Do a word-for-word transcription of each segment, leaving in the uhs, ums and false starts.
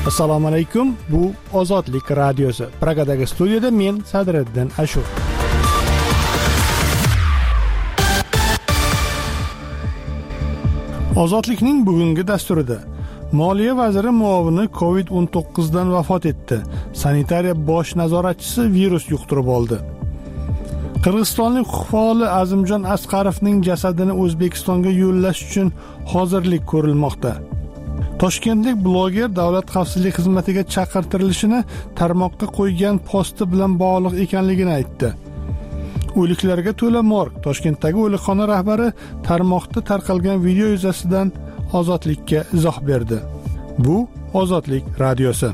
Assalomu alaykum. Bu Ozodlik radiosi. Pragadagi studiyada men Sadriddin Ashur. Ozodlikning bugungi dasturida Moliya vaziri muovini kovid o'n to'qqiz dan vafot etdi. Sanitariya bosh nazoratchisi virus yuqtirib oldi. Qirg'izistonlik huquq faoli Azimjon Asqarovning jasadini O'zbekistonga yo'llash uchun hozirlik ko'rilmoqda. Toshkentlik bloger davlat xavfsizlik xizmatiga chaqirtirilishini tarmoqqa qo'ygan posti bilan bog'liq ekanligini aytdi. O'liklarga to'la morg. Toshkentdagi o'likxona rahbari tarmoqda tarqalgan video yuzasidan Ozodlikka izoh berdi. Bu Ozodlik radiosi.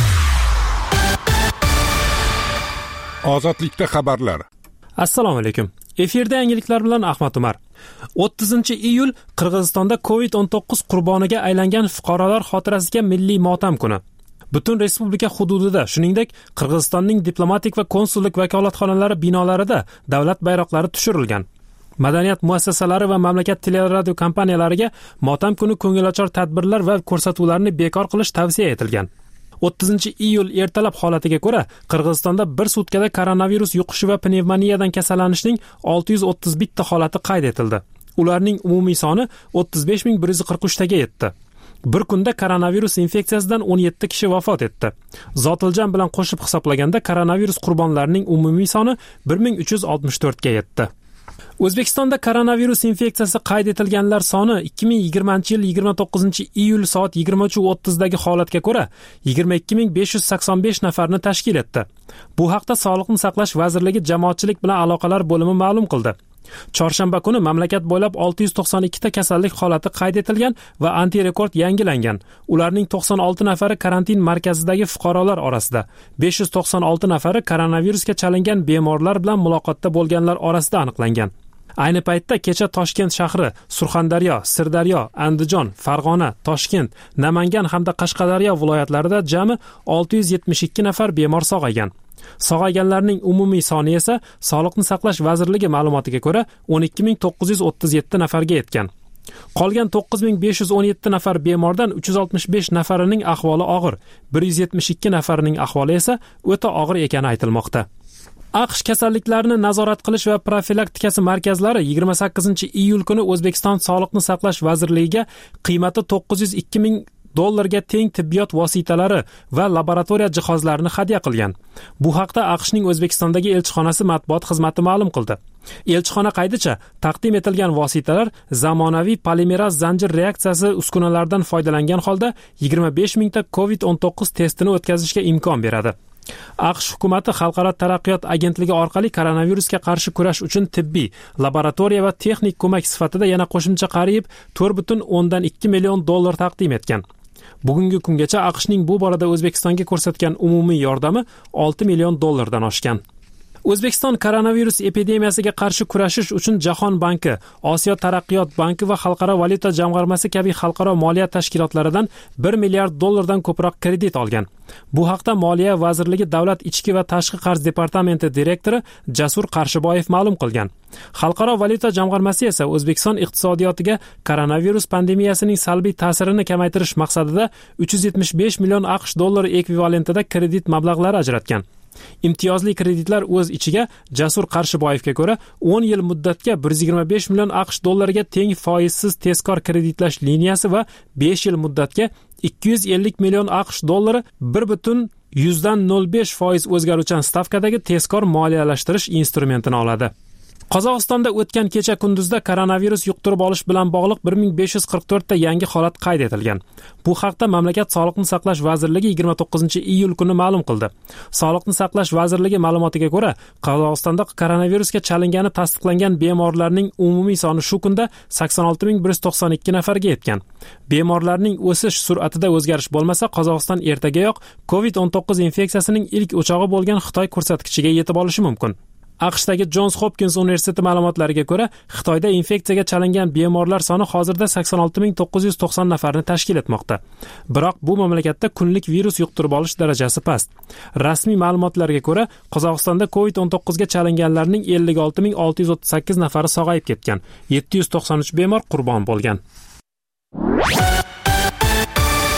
Ozodlikda xabarlar. Assalomu alaykum. Efirda yangiliklar bilan Ahmad Umar. o'ttizinchi iyul Qirg'izistonda kovid o'n to'qqiz qurboniga aylangan fuqarolar xotirasiga milliy motam kuni. Butun respublika hududida, shuningdek, Qirg'izistonning diplomatik va konsullik vakolatxonalari binolarida davlat bayroqlari tushirilgan. Madaniyat muassasalari va mamlakat teleradio kompaniyalariga motam kuni ko'ngilochar tadbirlar va ko'rsatuvlarni bekor qilish tavsiya etilgan. o'ttizinchi iyul ertalab holatiga ko'ra, Qirg'izistonda bir sutkada koronavirus yuqishi va pnevmoniyadan kasallanishning olti yuz o'ttiz bir ta holati qayd etildi. Ularning umumiy soni o'ttiz besh ming bir yuz qirq uch taga yetdi. Bir kunda koronavirus infeksiyasidan o'n yetti kishi vafot etdi. Zotiljan bilan qo'shib hisoblaganda koronavirus qurbonlarining umumiy soni bir ming uch yuz oltmish to'rt ga yetdi. O'zbekistonda koronavirus infeksiyasi qayd etilganlar soni ikki ming yigirmanchi yil yigirma to'qqizinchi iyul soat yigirma uch o'ttiz dagi holatga ko'ra yigirma ikki ming besh yuz sakson besh nafarni tashkil etdi. Bu haqda Sog'liqni saqlash vazirligi jamoatchilik bilan aloqalar bo'limi ma'lum qildi. Chorshanba kuni mamlakat bo'ylab olti yuz to'qson ikki ta kasallik holati qayd etilgan va antirekord yangilangan. Ularning to'qson olti nafari karantin markazidagi fuqarolar orasida, besh yuz to'qson olti nafari koronavirusga chalingan bemorlar bilan muloqotda bo'lganlar orasida aniqlangan. Ayni paytda kecha Toshkent shahri, Surxondaryo, Sirdaryo, Andijon, Farg'ona, Toshkent, Namangan hamda Qashqadaryo viloyatlarida jami olti yuz yetmish ikki nafar bemor sog'aygan. Sog'ayganlarning umumiy soni esa Sog'liqni saqlash vazirligi ma'lumotiga ko'ra o'n ikki ming to'qqiz yuz o'ttiz yetti nafarga yetgan. Qolgan to'qqiz ming besh yuz o'n yetti nafar bemordan uch yuz oltmish besh nafarining ahvoli og'ir, bir yuz yetmish ikki nafarining ahvoli esa o'ta og'ir ekani aytilmoqda. AQSh kasalliklarni nazorat qilish va profilaktikasi markazlari yigirma sakkizinchi iyul kuni O'zbekiston Sog'liqni saqlash vazirligiga qiymati to'qqiz yuz ikki ming dollarga teng tibbiyot vositalari va laboratoriya jihozlarini hadya qilgan. Bu haqda AQShning O'zbekistondagi elchixonasi matbuot xizmati ma'lum qildi. Elchixona qaydicha, taqdim etilgan vositalar zamonaviy polimeraz zanjir reaksiyasi uskunalaridan foydalangan holda yigirma besh ming ta kovid o'n to'qqiz testini o'tkazishga imkon beradi. AQSh hukumati Xalqaro taraqqiyot agentligi orqali koronavirusga qarshi kurash uchun tibbiy, laboratoriya va texnik ko'mak sifatida yana qo'shimcha qariyb to'rt butun o'ndan ikki million dollar taqdim etgan. Bugungi kungacha AQShning bu borada O'zbekistonga ko'rsatgan umumiy yordami olti million dollardan oshgan. O'zbekiston koronavirus epidemiyasiga qarshi kurashish uchun Jahon banki, Osiyo taraqqiyot banki va Xalqaro valyuta jamg'armasi kabi xalqaro moliya tashkilotlaridan bir milliard dollardan ko'proq kredit olgan. Bu haqda Moliya vazirligi Davlat ichki va tashqi qarz departamenti direktori Jasur Qarshiboyev ma'lum qilgan. Xalqaro valyuta jamg'armasi esa O'zbekiston iqtisodiyotiga koronavirus pandemiyasining salbiy ta'sirini kamaytirish maqsadida uch yuz yetmish besh million AQSh dollari ekvivalentida kredit mablag'lari ajratgan. Imtiyozli kreditlar o'z ichiga Jasur Qarshiboyevga ko'ra o'n yil muddatga bir yuz yigirma besh million AQSh dollariga teng foizsiz tezkor kreditlash liniyasi va besh yil muddatga ikki yuz ellik million AQSh dollari bir butun yuzdan nol besh foiz o'zgaruvchan stavkadagi tezkor moliyalashtirish instrumentini oladi. Qozog'istonda o'tgan kecha kunduzda koronavirus yuqtirib olish bilan bog'liq bir ming besh yuz qirq to'rt ta yangi holat qayd etilgan. Bu haqda mamlakat Sog'liqni saqlash vazirligi yigirma to'qqizinchi iyul kuni ma'lum qildi. Sog'liqni saqlash vazirligi ma'lumotiga ko'ra, Qozog'istonda koronavirusga chalingani tasdiqlangan bemorlarning umumiy soni shu kunda sakson olti ming bir yuz to'qson ikki nafarga yetgan. Bemorlarning o'sish sur'atida o'zgarish bo'lmasa, Qozog'iston ertagayoq kovid o'n to'qqiz infeksiyasining ilk o'chog'i bo'lgan Xitoy ko'rsatkichiga yetib olishi mumkin. AQShdagi Johns Hopkins universiteti ma'lumotlariga ko'ra, Xitoyda infeksiyaga chalingan bemorlar soni hozirda sakson olti ming to'qqiz yuz to'qson nafarni tashkil etmoqda. Biroq bu mamlakatda kunlik virus yuqtirib olish darajasi past. Rasmiy ma'lumotlarga ko'ra, Qozog'istonda kovid o'n to'qqiz ga chalinganlarning ellik olti ming olti yuz o'ttiz sakkiz nafari sog'ayib ketgan. yetti yuz to'qson uch bemor qurbon bo'lgan.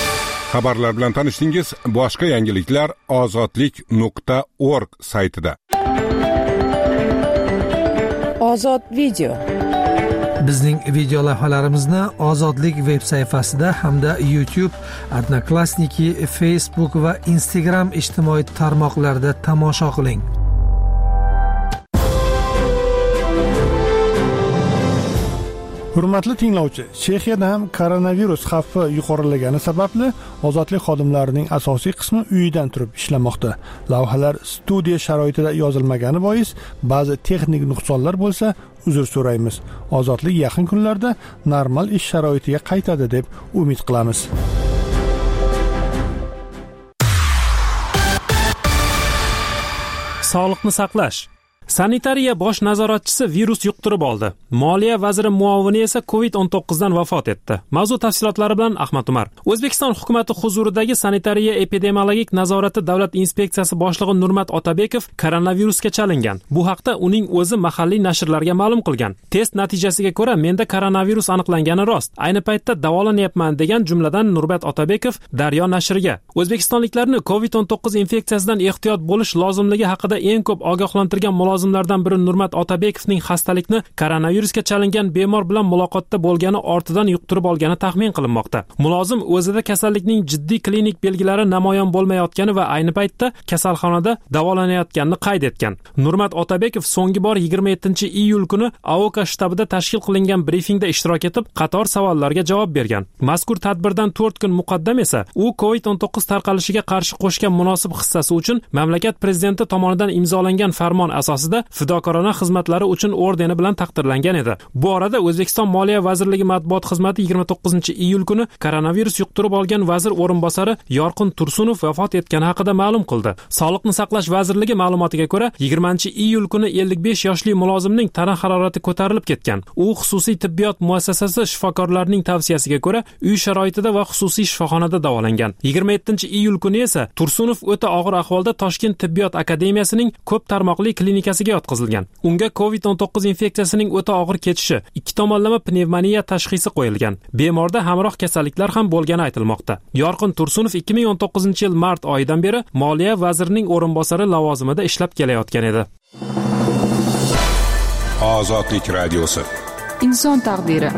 Xabarlar bilan tanishdingiz. Boshqa yangiliklar ozodlik nuqta org saytida. Ozod video. Bizning video lavhalarimizni Ozodlik veb sayfasida hamda YouTube, Odnoklassniki, Facebook va Instagram ijtimoiy tarmoqlarida tomosha qiling. Hurmatli tinglovchi, Chexiyada ham koronavirus xavfi yuqorilagani sababli ozodlik xodimlarining asosiy qismi uyidan turib ishlamoqda. Lavhalar studiya sharoitida yozilmagani bois ba'zi texnik nuqsonlar bo'lsa, uzr so'raymiz. Ozodlik yaqin kunlarda normal ish sharoitiga qaytadi deb umid qilamiz. Sog'liqni saqlash. Sanitariya bosh nazoratchisi virus yuqtirib oldi. Moliya vaziri muovini esa covid o'n to'qqiz dan vafot etdi. Mavzu tafsilotlari bilan Ahmad Umar. O'zbekiston hukumatı huzuridagi sanitariya epidemiologik nazorati davlat inspeksiyasi boshlig'i Nurmat Otabekov koronavirusga chalingan. Bu haqda uning o'zi mahalliy nashrlarga ma'lum qilgan. Test natijasiga ko'ra menda koronavirus aniqlangani rost. Ayni paytda davolanyapman degan jumladan Nurmat Otabekov Daryo nashriga o'zbekistonliklarni covid o'n to'qqiz infeksiyasidan ehtiyot bo'lish lozimligi haqida eng ko'p ogohlantirgan mulozimlardan biri Nurmat Otabekovning xastalikni koronavirusga chalingan bemor bilan muloqotda bo'lgani ortidan yuqtirib olgani taxmin qilinmoqda. Mulozim o'zida kasallikning jiddiy klinik belgilari namoyon bo'lmayotgani va ayni paytda kasalxonada davolanayotganini qayd etgan. Nurmat Otabekov so'nggi bor yigirma yettinchi iyul kuni A O K shtabida tashkil qilingan brifingda ishtirok etib, qator savollarga javob bergan. Mazkur tadbirdan to'rt kun muqaddam esa u covid o'n to'qqiz tarqalishiga qarshi qo'shgan munosib hissasi uchun mamlakat prezidenti tomonidan imzolangan farmon asosida fidokorona xizmatlari uchun ordeni bilan taqdirlangan edi. Bu orada O'zbekiston Moliya vazirligi matbuot xizmati yigirma to'qqizinchi iyul kuni koronavirus yuqtirib olgan vazir o'rinbosari Yorqin Tursunov vafot etgani haqida ma'lum qildi. Sog'liqni saqlash vazirligi ma'lumotiga ko'ra, yigirmanchi iyul kuni ellik besh yoshli mulozimning tana harorati ko'tarilib ketgan. U xususiy tibbiyot muassasasi shifokorlarining tavsiyasiga ko'ra uy sharoitida va xususiy shifoxonada davolangan. yigirma yettinchi iyul kuni esa Tursunov o'ta og'ir ahvolda Toshkent tibbiyot akademiyasining ko'p tarmoqli klinikasiga yotqizilgan. Unga covid o'n to'qqiz infeksiyasining o'ta og'ir kechishi, ikki tomonlama pnevmoniya tashxisi qo'yilgan. Bemorda hamroh kasalliklar ham bo'lgani aytilmoqda. Yorqin Tursunov ikki ming o'n to'qqizinchi yil mart oyidan beri Moliya vazirining o'rinbosari lavozimida ishlab kelayotgan edi. Ozodlik radiosi. Inson taqdiri.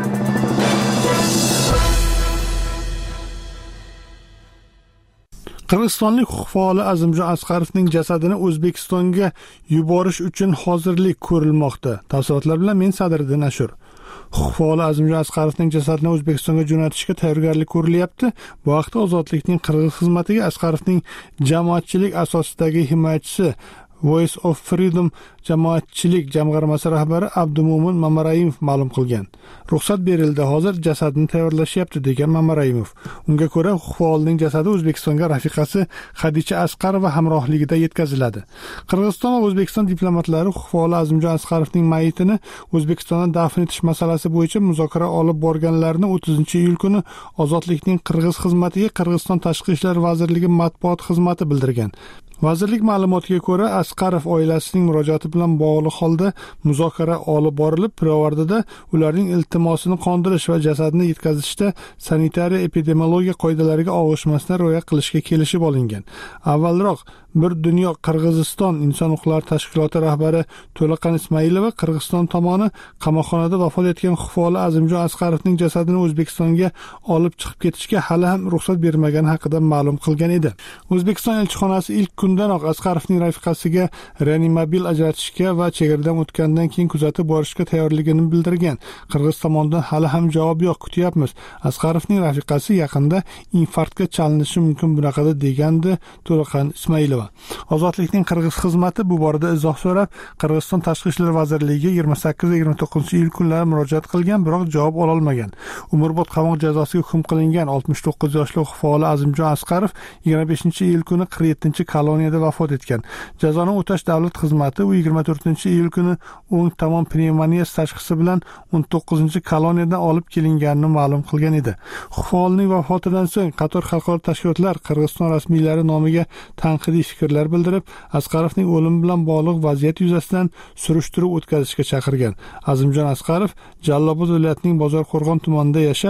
Qirg'izistonlik huquq faoli Azimjon Asqarovning jasadini O'zbekistonga yuborish uchun hozirlik ko'rilmoqda. Tafsilotlar bilan men Sadriddin Nashr. Huquq faoli Azimjon Asqarovning jasadini O'zbekistonga jo'natishga tayyorgarlik ko'rilyapti. Bu haqda Ozodlikning Qirg'iz xizmatiga Asqarovning jamoatchilik asosidagi himoyachisi Voice of Freedom jamoatchilik jamg'armasi rahbari Abdumo'min Mamarayimov ma'lum qilgan. Ruxsat berildi, hozir jasadni tayyorlashyapti degan Mamarayimov. Unga ko'ra, huquq faolining jasadi O'zbekistonga rafiqasi Xadicha Asqarova hamrohligida yetkaziladi. Qirg'iziston va O'zbekiston diplomatlari huquq faoli Azimjon Asqarovning mayitini O'zbekistonda dafn etish masalasi bo'yicha muzokara olib borganlarini o'ttizinchi iyul kuni Ozodlikning Qirg'iz xizmatiga Qirg'iziston Tashqi ishlar vazirligi matbuot xizmati bildirgan. Vazirlik ma'lumotiga ko'ra, Asqarov oilasining murojaati bilan bog'liq holda muzokara olib borilib, pirovardida ularning iltimosini qondirish va jasadni yetkazishda sanitariya epidemiologiya qoidalariga og'ishmasdan rioya qilishga kelishib olingan. Avvalroq bir dunyo Qirg'iziston inson huquqlari tashkiloti rahbari To'laqan Ismailova Qirg'iziston tomoni qamoqxonada vafot etgan huquq faoli Azimjon Asqarovning jasadini O'zbekistonga olib chiqib ketishga hali ham ruxsat bermagani haqida ma'lum qilgan edi. O'zbekiston elchixonasi ilk kundanoq Asqarovning rafiqasiga reanimobil ajratishga va chegaradan o'tgandan keyin kuzatib borishga tayyorligini bildirgan. Qirg'iz tomonidan hali ham javob yo'q, kutyapmiz. Asqarovning rafiqasi yaqinda infarktga chalinishi mumkin bunaqada degandi To'laqan Ismailova. Ozodlikning Qirg'iz xizmati bu borada izoh so'rab, Qirg'iziston Tashqi ishlar vazirligiga yigirma sakkiz va yigirma to'qqizinchi iyul kunlari murojaat qilgan, biroq javob ola olmagan. Umrbod qamoq jazosiga hukm qilingan oltmish to'qqiz yoshli huquq faoli Azimjon Asqarov yigirma beshinchi iyul kuni qirq yettinchi koloniyada vafot etgan. Jazoni o'tash davlat xizmati u yigirma to'rtinchi iyul kuni o'ng tomon pnevmoniyasi tashxisi bilan o'n to'qqizinchi koloniyadan olib kelinganini ma'lum qilgan edi. Huquq faolining vafotidan so'ng qator xalqaro tashkilotlar Qirg'iziston rasmiylari nomiga tanqidiy fikrlar bildirib, Asqarovning o'limi bilan bog'liq vaziyat yuzasidan surishtiruv o'tkazishga chaqirgan. Azimjon Asqarov Jallobod viloyatining Bozorqo'rg'on tumanida yashab,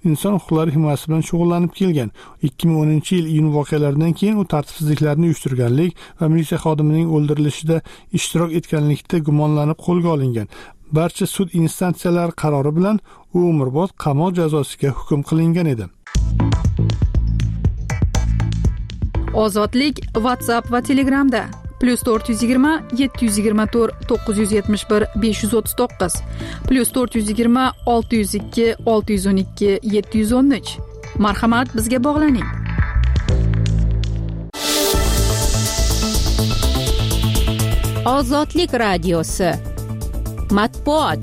inson huquqlari himoyasi bilan shug'ullanib kelgan. ikki ming o'ninchi yil iyun voqealaridan keyin u tartibsizliklarni uyushtirganlik va militsiya xodimining o'ldirilishida ishtirok etganlikda gumonlanib qo'lga olingan. Barcha sud instansiyalari qarori bilan u umrbod qamoq jazosiga hukm qilingan edi. Ozodlik WhatsApp va Telegramda plus to'rt yuz yigirma yetti yuz yigirma to'rt to'qqiz yuz yetmish bir besh yuz o'ttiz to'qqiz plus to'rt yuz yigirma olti yuz ikki olti yuz o'n ikki yetti yuz o'n uch. Marhamat, bizga bog'laning. Ozodlik radiosi matbuot.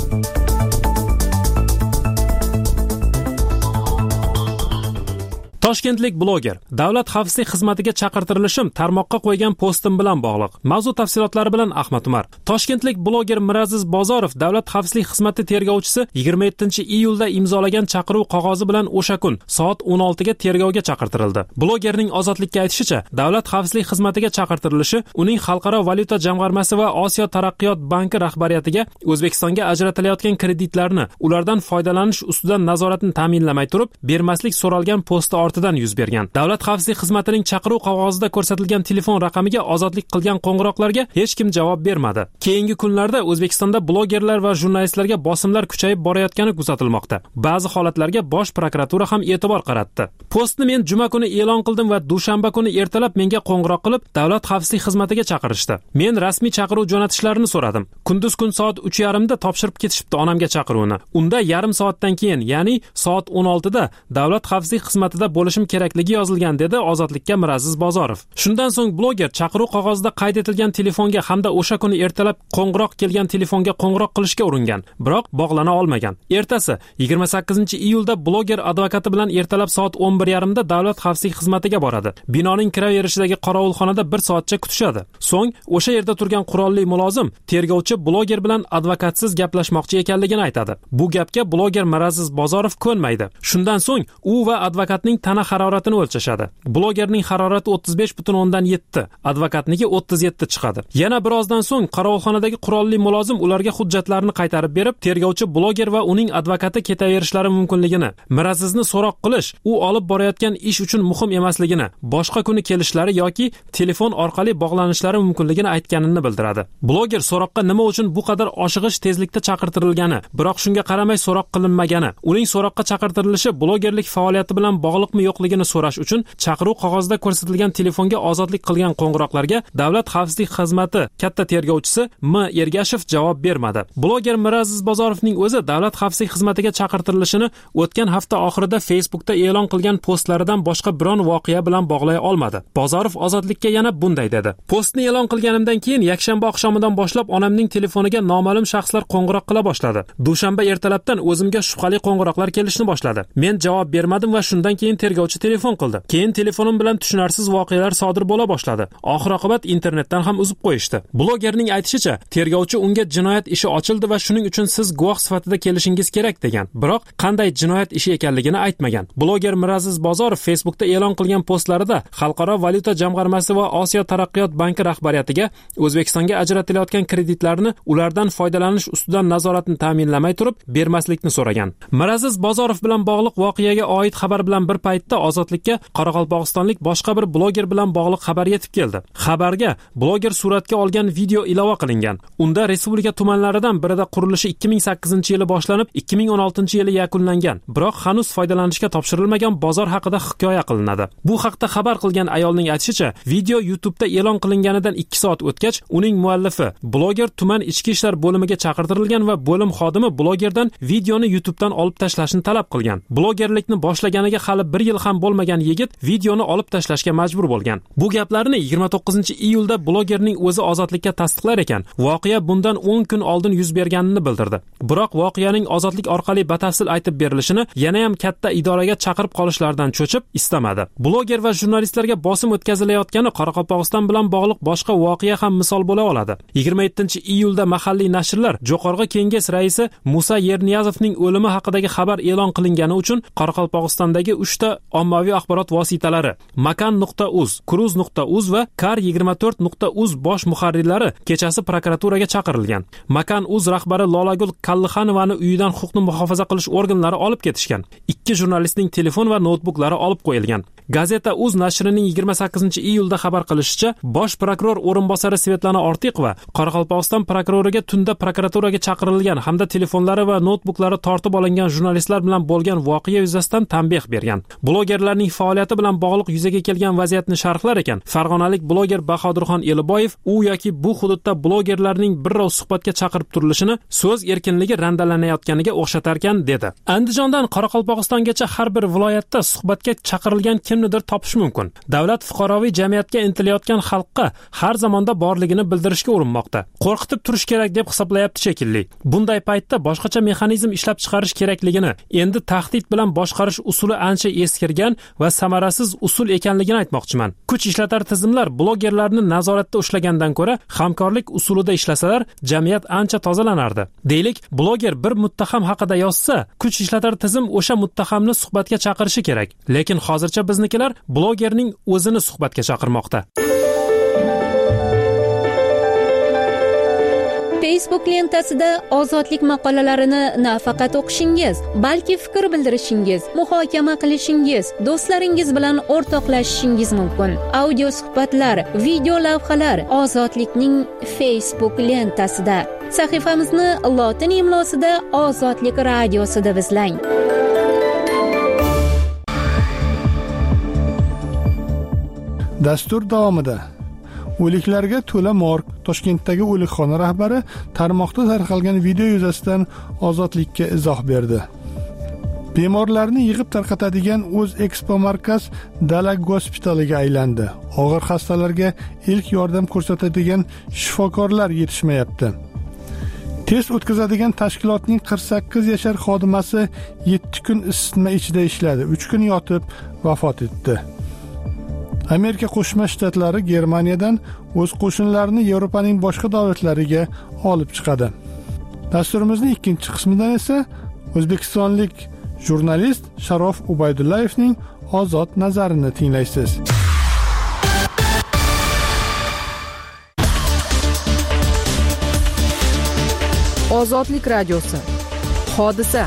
Toshkentlik bloger davlat xavfsizlik xizmatiga chaqirtirilishim tarmoqqa qo'ygan postim bilan bog'liq. Mavzu tafsilotlari bilan Ahmad Umar. Toshkentlik bloger Miraziz Bozorov davlat xavfsizlik xizmati tergovchisi yigirma yettinchi iyulda imzolagan chaqiruv qog'ozi bilan o'sha kun soat o'n oltiga tergovga chaqirtirildi. Blogerning ozodlikka aytishicha, davlat xavfsizlik xizmatiga chaqirtirilishi uning Xalqaro valyuta jamg'armasi va Osiyo taraqqiyot banki rahbariyatiga O'zbekistonga ajratilayotgan kreditlarni ulardan foydalanish ustidan nazoratni ta'minlamay turib, bermaslik so'ralgan posti ortidan yuz bergan. Davlat xavfsizlik xizmatining chaqiruv qog'ozida ko'rsatilgan telefon raqamiga ozodlik qilgan qo'ng'iroqlarga hech kim javob bermadi. Keyingi kunlarda O'zbekistonda blogerlar va jurnalistlarga bosimlar kuchayib borayotgani kuzatilmoqda. Ba'zi holatlarga bosh prokuratura ham e'tibor qaratdi. Postni men juma kuni e'lon qildim va dushanba kuni ertalab menga qo'ng'iroq qilib, davlat xavfsizlik xizmatiga chaqirishdi. Men rasmiy chaqiruv jo'natishlarini so'radim. Kunduz kun soat uch yarim da topshirib ketishibdi onamga chaqiruvni. Unda yarim soatdan keyin, ya'ni soat o'n oltida davlat xavfsizlik xizmatida bo'lishim kerakligi yozilgan, dedi Ozodlikka Miraziz Bozorov. Shundan so'ng bloger chaqiruv qog'ozida qayd etilgan telefonga hamda o'sha kuni ertalab qo'ng'iroq kelgan telefonga qo'ng'iroq qilishga uringan, biroq bog'lana olmagan. Ertasi yigirma sakkizinchi iyulda bloger advokati bilan ertalab soat o'n bir yarim da davlat xavfsizlik xizmatiga boradi. Binoning kiraverishidagi qorovulxonada bir soatcha kutishadi. So'ng o'sha yerda turgan qurolli mulozim tergovchi bloger bilan advokatsiz gaplashmoqchi ekanligini aytadi. Bu gapga bloger Miraziz Bozorov ko'nmaydi. Shundan so'ng u va advokatning tana haroratini o'lchashadi. Blogerning harorati o'ttiz besh butun o'ndan yetti, advokatniki o'ttiz yetti chiqadi. Yana birozdan so'ng qorovulxonadagi qurolli mulozim ularga hujjatlarni qaytarib berib, tergovchi bloger va uning advokati ketaverishlari mumkinligini, Mirazizni so'roq qilish u olib borayotgan ish uchun muhim emasligini, boshqa kuni kelishlari yoki telefon orqali bog'lanishlari mumkinligini aytganini bildiradi. Bloger so'roqqa nima uchun bu qadar oshig'ish tezlikda chaqirtirilgani, biroq shunga qaramay so'roq qilinmagani, uning so'roqqa chaqirtirilishi blogerlik faoliyati bilan bog'liqmi yo'qligini so'rash uchun chaqiruv qog'ozida ko'rsatilgan telefonga ozodlik qilgan qo'ng'iroqlarga davlat xavfsizlik xizmati katta tergovchisi M Ergashev javob bermadi. Bloger Miraziz Bozorovning o'zi davlat xavfsizlik xizmatiga chaqirtirilishini o'tgan hafta oxirida Facebookda e'lon qilgan postlaridan boshqa biron voqea bilan bog'lay olmadi. Bozorov Ozodlikka yana bunday dedi: Postni e'lon qilganimdan keyin yakshanba oqshomidan boshlab onamning telefoniga noma'lum shaxslar qo'ng'iroq qila boshladi. Dushanba ertalabdan o'zimga shubhali qo'ng'iroqlar kelishni boshladi. Men javob bermadim va shundan keyin tergovchi telefon qildi. Keyin telefonim bilan tushunarsiz voqealar sodir bo'la boshladi. Oxir-oqibat internetdan ham uzib qo'yishdi. Blogerning aytishicha, tergovchi unga jinoyat ishi ochildi va shuning uchun siz guvoh sifatida kelishingiz kerak degan. Biroq qanday jinoyat ishi ekanligini aytmagan. Bloger Miraziz Bozorov Facebookda e'lon qilgan postlarida Xalqaro valyuta jamg'armasi va Osiyo taraqqiyot banki rahbariyatiga O'zbekistonga ajratilayotgan kreditlarni ulardan foydalanish ustidan nazoratni ta'minlamay turib, bermaslikni so'ragan. Miraziz Bozorov bilan bog'liq voqeaga oid xabar bilan bir paytda Ozodlikka qoraqalpog'istonlik boshqa bir bloger bilan bog'liq xabar yetib keldi. Xabarga bloger suratga olgan video ilova qilingan. Unda respublika tumanlaridan birida qurilishi ikki ming sakkizinchi yili boshlanib, ikki ming o'n oltinchi yili yakunlangan, biroq hanuz foydalanishga topshirilmagan bozor haqida hikoya qilinadi. Bu haqda xabar qilgan ayolning aytishicha, video YouTube'da e'lon qilinganidan ikki soat o'tgach, uning muallifi bloger tuman ichki ishlar bo'limiga chaqirtirilgan va bo'lim xodimi blogerdan videoni YouTube'dan olib tashlashni talab qilgan. Blogerlikni boshlaganiga hali bir yil ham bo'lmagan yigit videoni olib tashlashga majbur bo'lgan. Bu gaplarni yigirma to'qqizinchi iyulda blogerning o'zi Ozodlikka tasdiqlar ekan. Voqea bundan o'n kun oldin yuz berganini bildirdi. Biroq voqeaning Ozodlik orqali batafsil aytib berilishini yana ham katta idoraga chaqirib qolishlaridan cho'chib istamadi. Bloger va jurnalistlarga bosim o'tkazilayotgani Qoraqalpog'iston bilan bog'liq boshqa voqea ham misol bo'la oladi. yigirma yettinchi iyulda mahalliy nashrlar Jo'qorg'i Kenges raisi Musa Yerniyazovning o'limi haqidagi xabar e'lon qilingani uchun Qoraqalpog'istondagi uchta ommaviy axborot vositalari makan nuqta uz, kruz nuqta uz va kar yigirma to'rt nuqta uz bosh muharrirlari kechasi prokuraturaga chaqirilgan. Makan uz rahbari Lolagul Kallixanovani uyidan huquqni muhofaza qilish organlari olib ketishgan. Ikki jurnalistning telefon va noutbuklari olib qo'yilgan. Gazeta uz nashrining yigirma sakkizinchi iyulda xabar qilishicha, bosh prokuror o'rinbosari Svetlana Ortiqova Qoraqalpog'iston prokuroriga tunda prokuraturaga chaqirilgan hamda telefonlari va noutbuklari tortib olingan jurnalistlar bilan bo'lgan voqea yuzasidan tanbeh bergan. Blogerlarning faoliyati bilan bog'liq yuzaga kelgan vaziyatni sharhlar ekan, farg'onalik bloger Bahodirxon Eliboyev u yoki bu hududda blogerlarning birrov suhbatga chaqirib turilishini so'z erkinligi randalanayotganiga o'xshatarkan dedi. Andijondan Qoraqalpog'istongacha har bir viloyatda suhbatga chaqirilgan kimnidir topish mumkin. Davlat fuqaroviy jamiyatga intilayotgan xalqqa har zamonda borligini bildirishga urinmoqda. Qo'rqitib turish kerak deb hisoblayapti shekilli. Bunday paytda boshqacha mexanizm ishlab chiqarish kerakligini, endi tahdid bilan boshqarish usuli ancha eskirgan va samarasiz usul ekanligini aytmoqchiman. Kuch ishlatar tizimlar blogerlarni nazoratda ushlagandan ko'ra hamkorlik usulida ishlasalar, jamiyat ancha tozalanardi. Deylik, bloger bir muttaham haqida yozsa, kuch ishlatar tizim o'sha muttahamni suhbatga chaqirishi kerak. Lekin hozircha biznikilar blogerning o'zini suhbatga chaqirmoqda. Facebook lentasida ozodlik maqolalarini nafaqat o'qishingiz, balki fikr bildirishingiz, muhokama qilishingiz, do'stlaringiz bilan o'rtoqlashishingiz mumkin. Audio suhbatlar, video lavhalar ozodlikning Facebook lentasida. Sahifamizni lotin imlosida Ozodlik radiosi deb izlang. Dastur davomida o'liklarga to'la morg Toshkentdagi o'likxona rahbari tarmoqda tarqalgan video yuzasidan Ozodlikka izoh berdi. Bemorlarni yig'ib tarqatadigan o'z Expo markaz Dala gospitaliga aylandi. Og'ir xastalarga ilk yordam ko'rsatadigan shifokorlar yetishmayapti. Test o'tkazadigan tashkilotning qirq sakkiz yashar xodimasi yetti kun isitma ichida ishladi, uch kun yotib vafot etdi. Amerika Qo'shma Shtatlari Germaniyadan o'z qo'shinlarini Yevropaning boshqa davlatlariga olib chiqadi. Dasturimizning ikkinchi qismidan esa o'zbekistonlik jurnalist Sharof Ubaydullayevning ozod nazarini tinglaysiz. Ozodlik radiosi. Hodisa.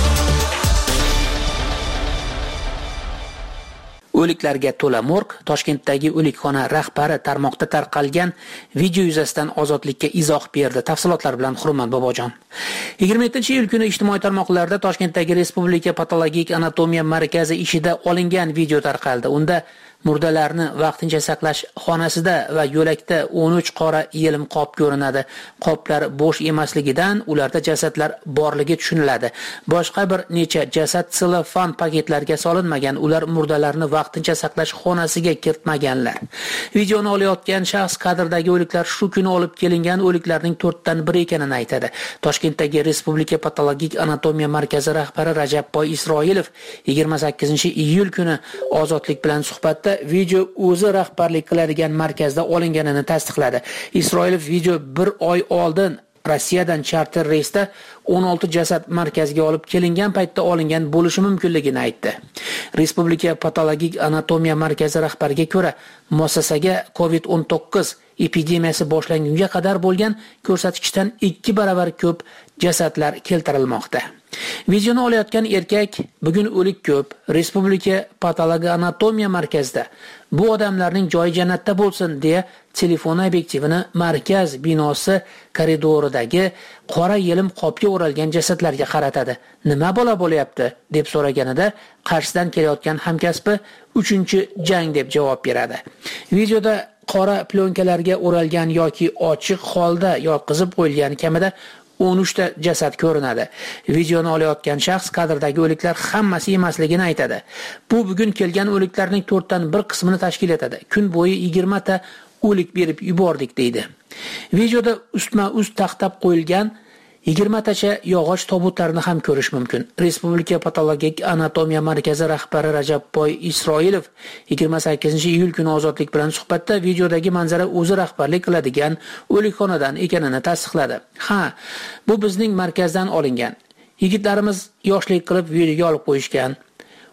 O'liklarga to'la morg Toshkentdagi o'likxona rahbari tarmoqda tarqalgan video yuzasidan Ozodlikka izoh berdi. Tafsilotlar bilan Hurmat Bobojon. yigirma yettinchi iyul kuni ijtimoiy tarmoqlarda Toshkentdagi Respublika patologik anatomiya markazi ishida olingan video tarqaldi. Unda murdalarni vaqtincha saqlash xonasida va yo'lakda o'n uch qora yelim qop ko'rinadi. Qoplar bo'sh emasligidan ularda jasadlar borligi tushuniladi. Boshqa bir necha jasad selofan paketlarga solinmagan, ular murdalarni vaqtincha saqlash xonasiga kiritmaganlar. Videoni olayotgan shaxs kadrdagi o'liklar shu kuni olib kelingan o'liklarning to'rtdan biri ekanini aytadi. Toshkentdagi Respublika patologik anatomiya markazi rahbari Rajabboy Isroilov yigirma sakkizinchi iyul kuni Ozodlik bilan suhbatda video o'zi rahbarlik qiladigan markazda olinganini tasdiqladi. Isroilov video bir oy oldin Rossiyadan charter reysda o'n olti jasad markazga olib kelingan paytda olingan bo'lishi mumkinligini aytdi. Respublika patologik anatomiya markazi rahbariga ko'ra, muassasaga covid o'n to'qqiz epidemiyasi boshlangunga qadar bo'lgan ko'rsatkichdan ikki barobar ko'p jasadlar keltirilmoqda. Videoni olayotgan erkak bugun o'lik ko'p, Respublika patologiya anatomiya markazida. Bu odamlarning joyi jannatda bo'lsin deya telefon obyektivini markaz binosi koridoridagi qora yelim qopga o'ralgan jasadlarga qaratadi. Nima bo'la bo'lyapti deb so'raganida qarshisidan kelayotgan hamkasbi uchinchi jang deb javob beradi. Videoda qora plyonkalarga o'ralgan yoki ochiq holda yotqizib qo'yilgan kamida o'n uch ta jasad ko'rinadi. Videoni olayotgan shaxs kadrdagi o'liklar hammasi emasligini aytadi. Bu bugun kelgan o'liklarning to'rtdan bir qismini tashkil etadi. Kun bo'yi yigirma ta o'lik berib yubordik deydi. Videoda ustma-ust taxtab qo'yilgan yigirma tacha yog'och tobutlarni ham ko'rish mumkin. Respublika patologik anatomiya markazi rahbari Rajabboy Isroilov yigirma sakkizinchi iyul kuni Ozodlik bilan suhbatda videodagi manzara o'zi rahbarlik qiladigan o'likxonadan ekanini tasdiqladi. Ha, bu bizning markazdan olingan. Yigitlarimiz yoshlik qilib videoga olib qo'yishgan.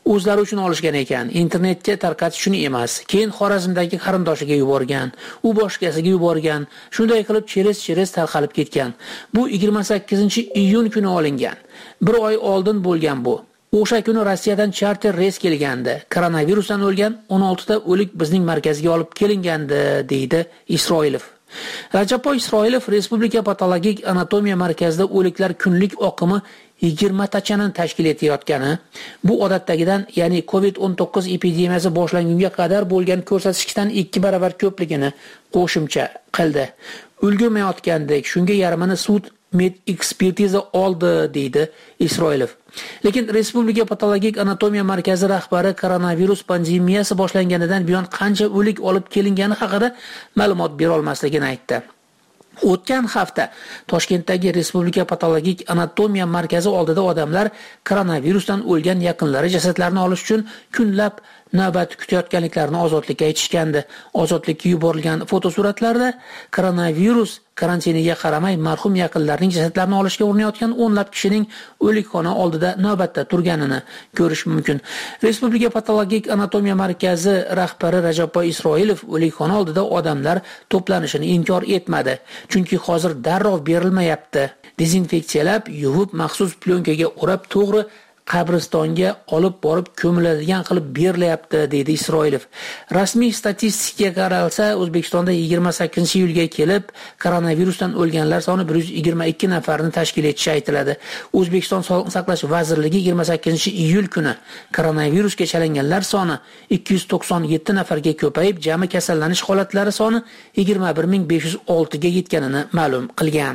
o'zlari uchun olishgan ekan. Internetga tarqatish uchun emas. Keyin Xorazmdagi qarindoshiga yuborgan, u boshqasiga yuborgan. Shunday qilib cheres-cheres tarqalib ketgan. Bu yigirma sakkizinchi iyun kuni olingan. Bir oy oldin bo'lgan bu. O'sha kuni Rossiyadan charter reys kelgandi. Koronavirusdan o'lgan o'n olti ta o'lik bizning markazga olib kelingandi, deydi Isroilov. Rajapo Isroilov Respublika patologik anatomiya markazida o'liklar kunlik oqimi yigirma tachani tashkil etayotgani, bu odatdagidan, ya'ni covid o'n to'qqiz epidemiyasi boshlangunga qadar bo'lgan ko'rsatkichdan ikki baravar ko'pligini qo'shimcha qildi. Ulgurmayotgandek, shunga yarmini sud med ekspertiza oldi, deydi Isroilov. Lekin Respublika patologik anatomiya markazi rahbari koronavirus pandemiyasi boshlanganidan buyon qancha o'lik olib kelingani haqida ma'lumot bera olmasligini aytdi. O'tgan hafta Toshkentdagi Respublika patologik anatomiya markazi oldida odamlar koronavirusdan o'lgan yaqinlari jasadlarini olish uchun kunlab navbat kutayotganliklarini Ozodlikka aytishgandi. Ozodlikka yuborilgan fotosuratlarda koronavirus karantiniga qaramay marhum yaqinlarining jasadlarini olishga urinayotgan o'nlab kishining o'likxona oldida navbatda turganini ko'rish mumkin. Respublika patologik anatomiya markazi rahbari Rajapo Isroilov o'likxona oldida odamlar to'planishini inkor etmadi. Chunki hozir darrov berilmayapti. Dezinfeksiyalab, yuvib, maxsus plyonkaga o'rab, to'g'ri qabristonga olib borib ko'miladigan qilib berilyapti, deydi Isroilov. Rasmiy statistikaga qaralsa, O'zbekistonda yigirma sakkizinchi iyulga kelib koronavirusdan o'lganlar soni bir yuz yigirma ikki nafarni tashkil etishi aytiladi. O'zbekiston Sog'liqni saqlash vazirligi yigirma sakkizinchi iyul kuni koronavirusga chalinganlar soni ikki yuz to'qson yetti nafarga ko'payib, jami kasallanish holatlari soni yigirma bir ming besh yuz olti ga yetganini ma'lum qilgan.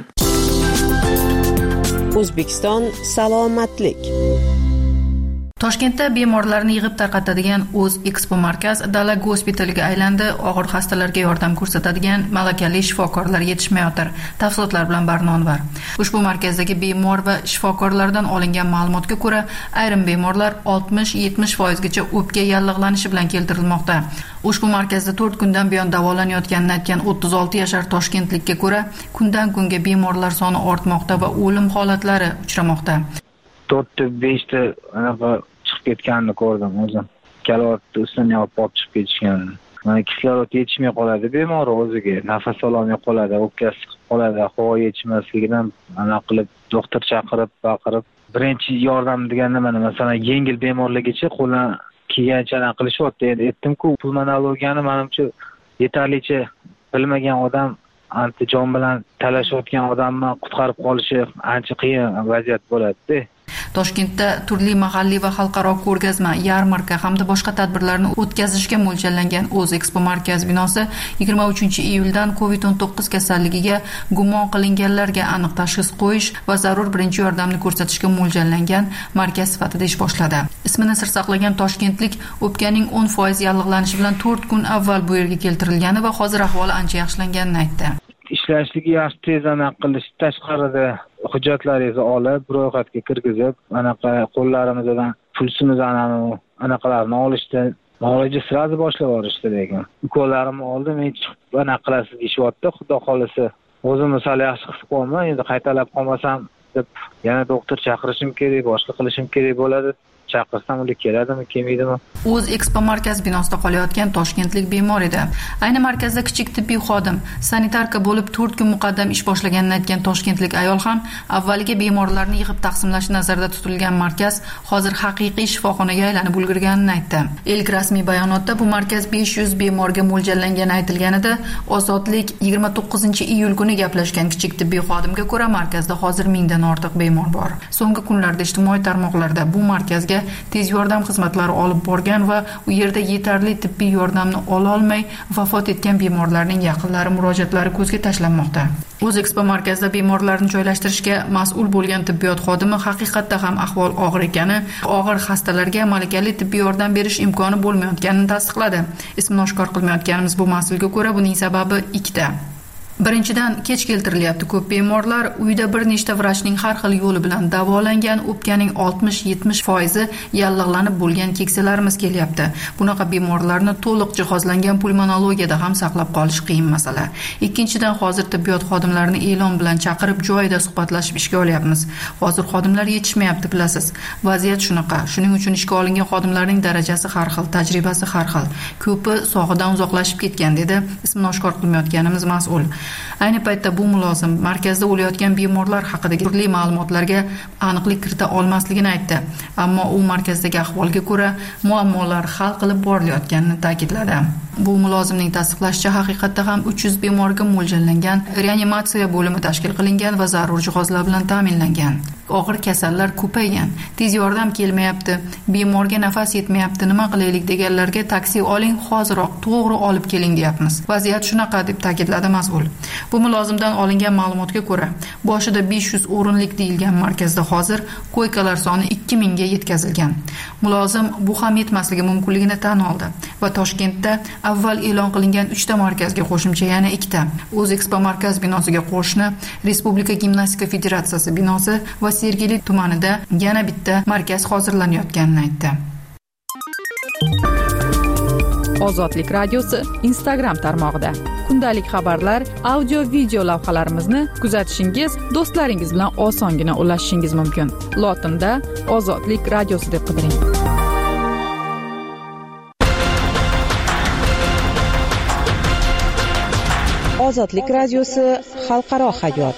O'zbekiston salomatlik. Toshkentda bemorlarni yig'ib tarqatadigan O'z Expo markaz Dala gospitaliga aylandi. Og'ir xastalarga yordam ko'rsatadigan malakali shifokorlar yetishmayotir. Tafsilotlar bilan Barnonvar. Ushbu markazdagi bemor va shifokorlardan olingan ma'lumotga ko'ra, ayrim bemorlar oltmish yetmish foiz gacha o'pka yallig'lanishi bilan keltirilmoqda. Ushbu markazda to'rt kundan buyon davolanayotganini aytgan o'ttiz olti yashar toshkentlikka ko'ra, kundan kunga bemorlar soni ortmoqda va o'lim holatlari uchramoqda. to'rt ta besh ta anaqa chiqib ketganini ko'rdim o'zim. Kislorod ustidan olib olib chiqib ketishganini. Mana kislorod yetishmay qoladi bemor o'ziga, nafas ololmay qoladi, o'pkasi chiqib qoladi, havo yetishmasligidan anaqa qilib doktor chaqirib, baqirib, birinchi yordam deganda mana masalan yengil bemorlargacha qo'ldan kelgancha anaqa qilishyapti. Endi aytdim-ku, pulmonologiyani menimcha yetarlicha bilmagan odam antijon bilan talashayotgan odamni qutqarib qolishi ancha qiyin vaziyat bo'ladi-da. Toshkentda turli mahalliy va xalqaro ko'rgazma, yarmarka hamda boshqa tadbirlarni o'tkazishga mo'ljallangan O'z Expo markaz binosi yigirma uchinchi iyuldan covid o'n to'qqiz kasalligiga gumon qilinganlarga aniq tashxis qo'yish va zarur birinchi yordamni ko'rsatishga mo'ljallangan markaz sifatida ish boshladi. Ismini sir saqlagan toshkentlik o'pkaning o'n foiz yallig'lanishi bilan to'rt kun avval bu yerga keltirilgani va hozir ahvoli ancha yaxshilanganini aytdi. Ishlashligi yaxshi tez aniq qilish, tashqarida hujjatlaringizni olib, ro'yxatga kirgizib, anaqa qo'llarimizdan pulsimizni anaqalarni olishdi. Muolaja sirazi boshlab yuborishdi lekin. Ukollarimni oldim, hech anaqa qilasiz deyapti, xudo xolisa. O'zimni sal yaxshi his qilmayman, endi qaytalab qolmasam deb yana doktor chaqirishim kerak, boshqa qilishim kerak bo'ladi. Chaqirsam ular keladimi, kelmaydimi? O'z Expo markaz binosida qolayotgan toshkentlik bemor edi. Ayni markazda kichik tibbiy xodim, sanitarka bo'lib to'rt kun muqaddam ish boshlaganini aytgan toshkentlik ayol ham avvaliga bemorlarni yig'ib taqsimlash nazarda tutilgan markaz hozir haqiqiy shifoxonaga aylanib ulgurganini aytdi. Ilk rasmiy bayonotda bu markaz besh yuz bemorga mo'ljallangani aytilganida, Ozodlik yigirma to'qqizinchi iyul kuni gaplashgan kichik tibbiy xodimga ko'ra markazda hozir mingdan ortiq bemor bor. So'nggi kunlarda ijtimoiy tarmoqlarda bu markazga tez yordam xizmatlari olib borgan va u yerda yetarli tibbiy yordamni ola olmay vafot etgan bemorlarning yaqinlari murojaatlari ko'zga tashlanmoqda. O'z Expo markazida bemorlarni joylashtirishga mas'ul bo'lgan tibbiyot xodimi haqiqatda ham ahvol og'ir ekani, og'ir xastalarga malakali tibbiy yordam berish imkoni bo'lmayotganini tasdiqladi. Ismini oshkor qilmayotganimiz bu mas'ulga ko'ra buning sababi ikkita. Birinchidan, kech keltirilyapti. Ko'p bemorlar uyda bir nechta vrachning har xil yo'li bilan davolangan, o'pkaning oltmish yetmish foizi yallig'lanib bo'lgan keksalarimiz kelyapti. Bunaqa bemorlarni to'liq jihozlangan pulmonologiyada ham saqlab qolish qiyin masala. Ikkinchidan, hozir tibbiyot xodimlarini e'lon bilan chaqirib joyida suhbatlashib ishga olyapmiz. Hozir xodimlar yetishmayapti, bilasiz. Vaziyat shunaqa. Shuning uchun ishga olingan xodimlarning darajasi har xil, tajribasi har xil. Ko'pi sog'idan uzoqlashib ketgan, dedi ismini oshkor qilmayotganimiz mas'ul. Ayni paytda bu mulozim markazda o'layotgan bemorlar haqidagi turli ma'lumotlarga aniqlik kirita olmasligini aytdi. Ammo u markazdagi ahvolga ko'ra muammolar hal qilib borilayotganini ta'kidladi. Bu mulozimning tasdiqlashicha, haqiqatda ham uch yuz bemorga mo'ljallangan reanimatsiya bo'limi tashkil qilingan va zarur jihozlar bilan ta'minlangan. Og'ir kasallar ko'paygan. Tez yordam kelmayapti, bemorga nafas yetmayapti, nima qilaylik deganlarga taksi oling, hoziroq to'g'ri olib keling deyapmiz. Vaziyat shunaqa, deb ta'kidladi mas'ul. Bu mulozimdan olingan ma'lumotga ko'ra, boshida besh yuz o'rinlik deyilgan markazda hozir koykalar soni ikki ming ga yetkazilgan. Mulozim bu ham yetmasligi mumkinligini tan oldi va Toshkentda avval e'lon qilingan uchta markazga qo'shimcha yana ikkita O'zexpo markaz binosiga qo'shni Respublika gimnastika federatsiyasi binosi va Sergeli tumanida yana bitta markaz hozirlanayotganini aytdi. Ozodlik radiosi Instagram tarmog'ida kundalik xabarlar, audio video lavhalarimizni kuzatishingiz, do'stlaringiz bilan osongina ulashishingiz mumkin. Lotinda Ozodlik radiosi deb qidiring. Ozodlik radiosi xalqaro hayot.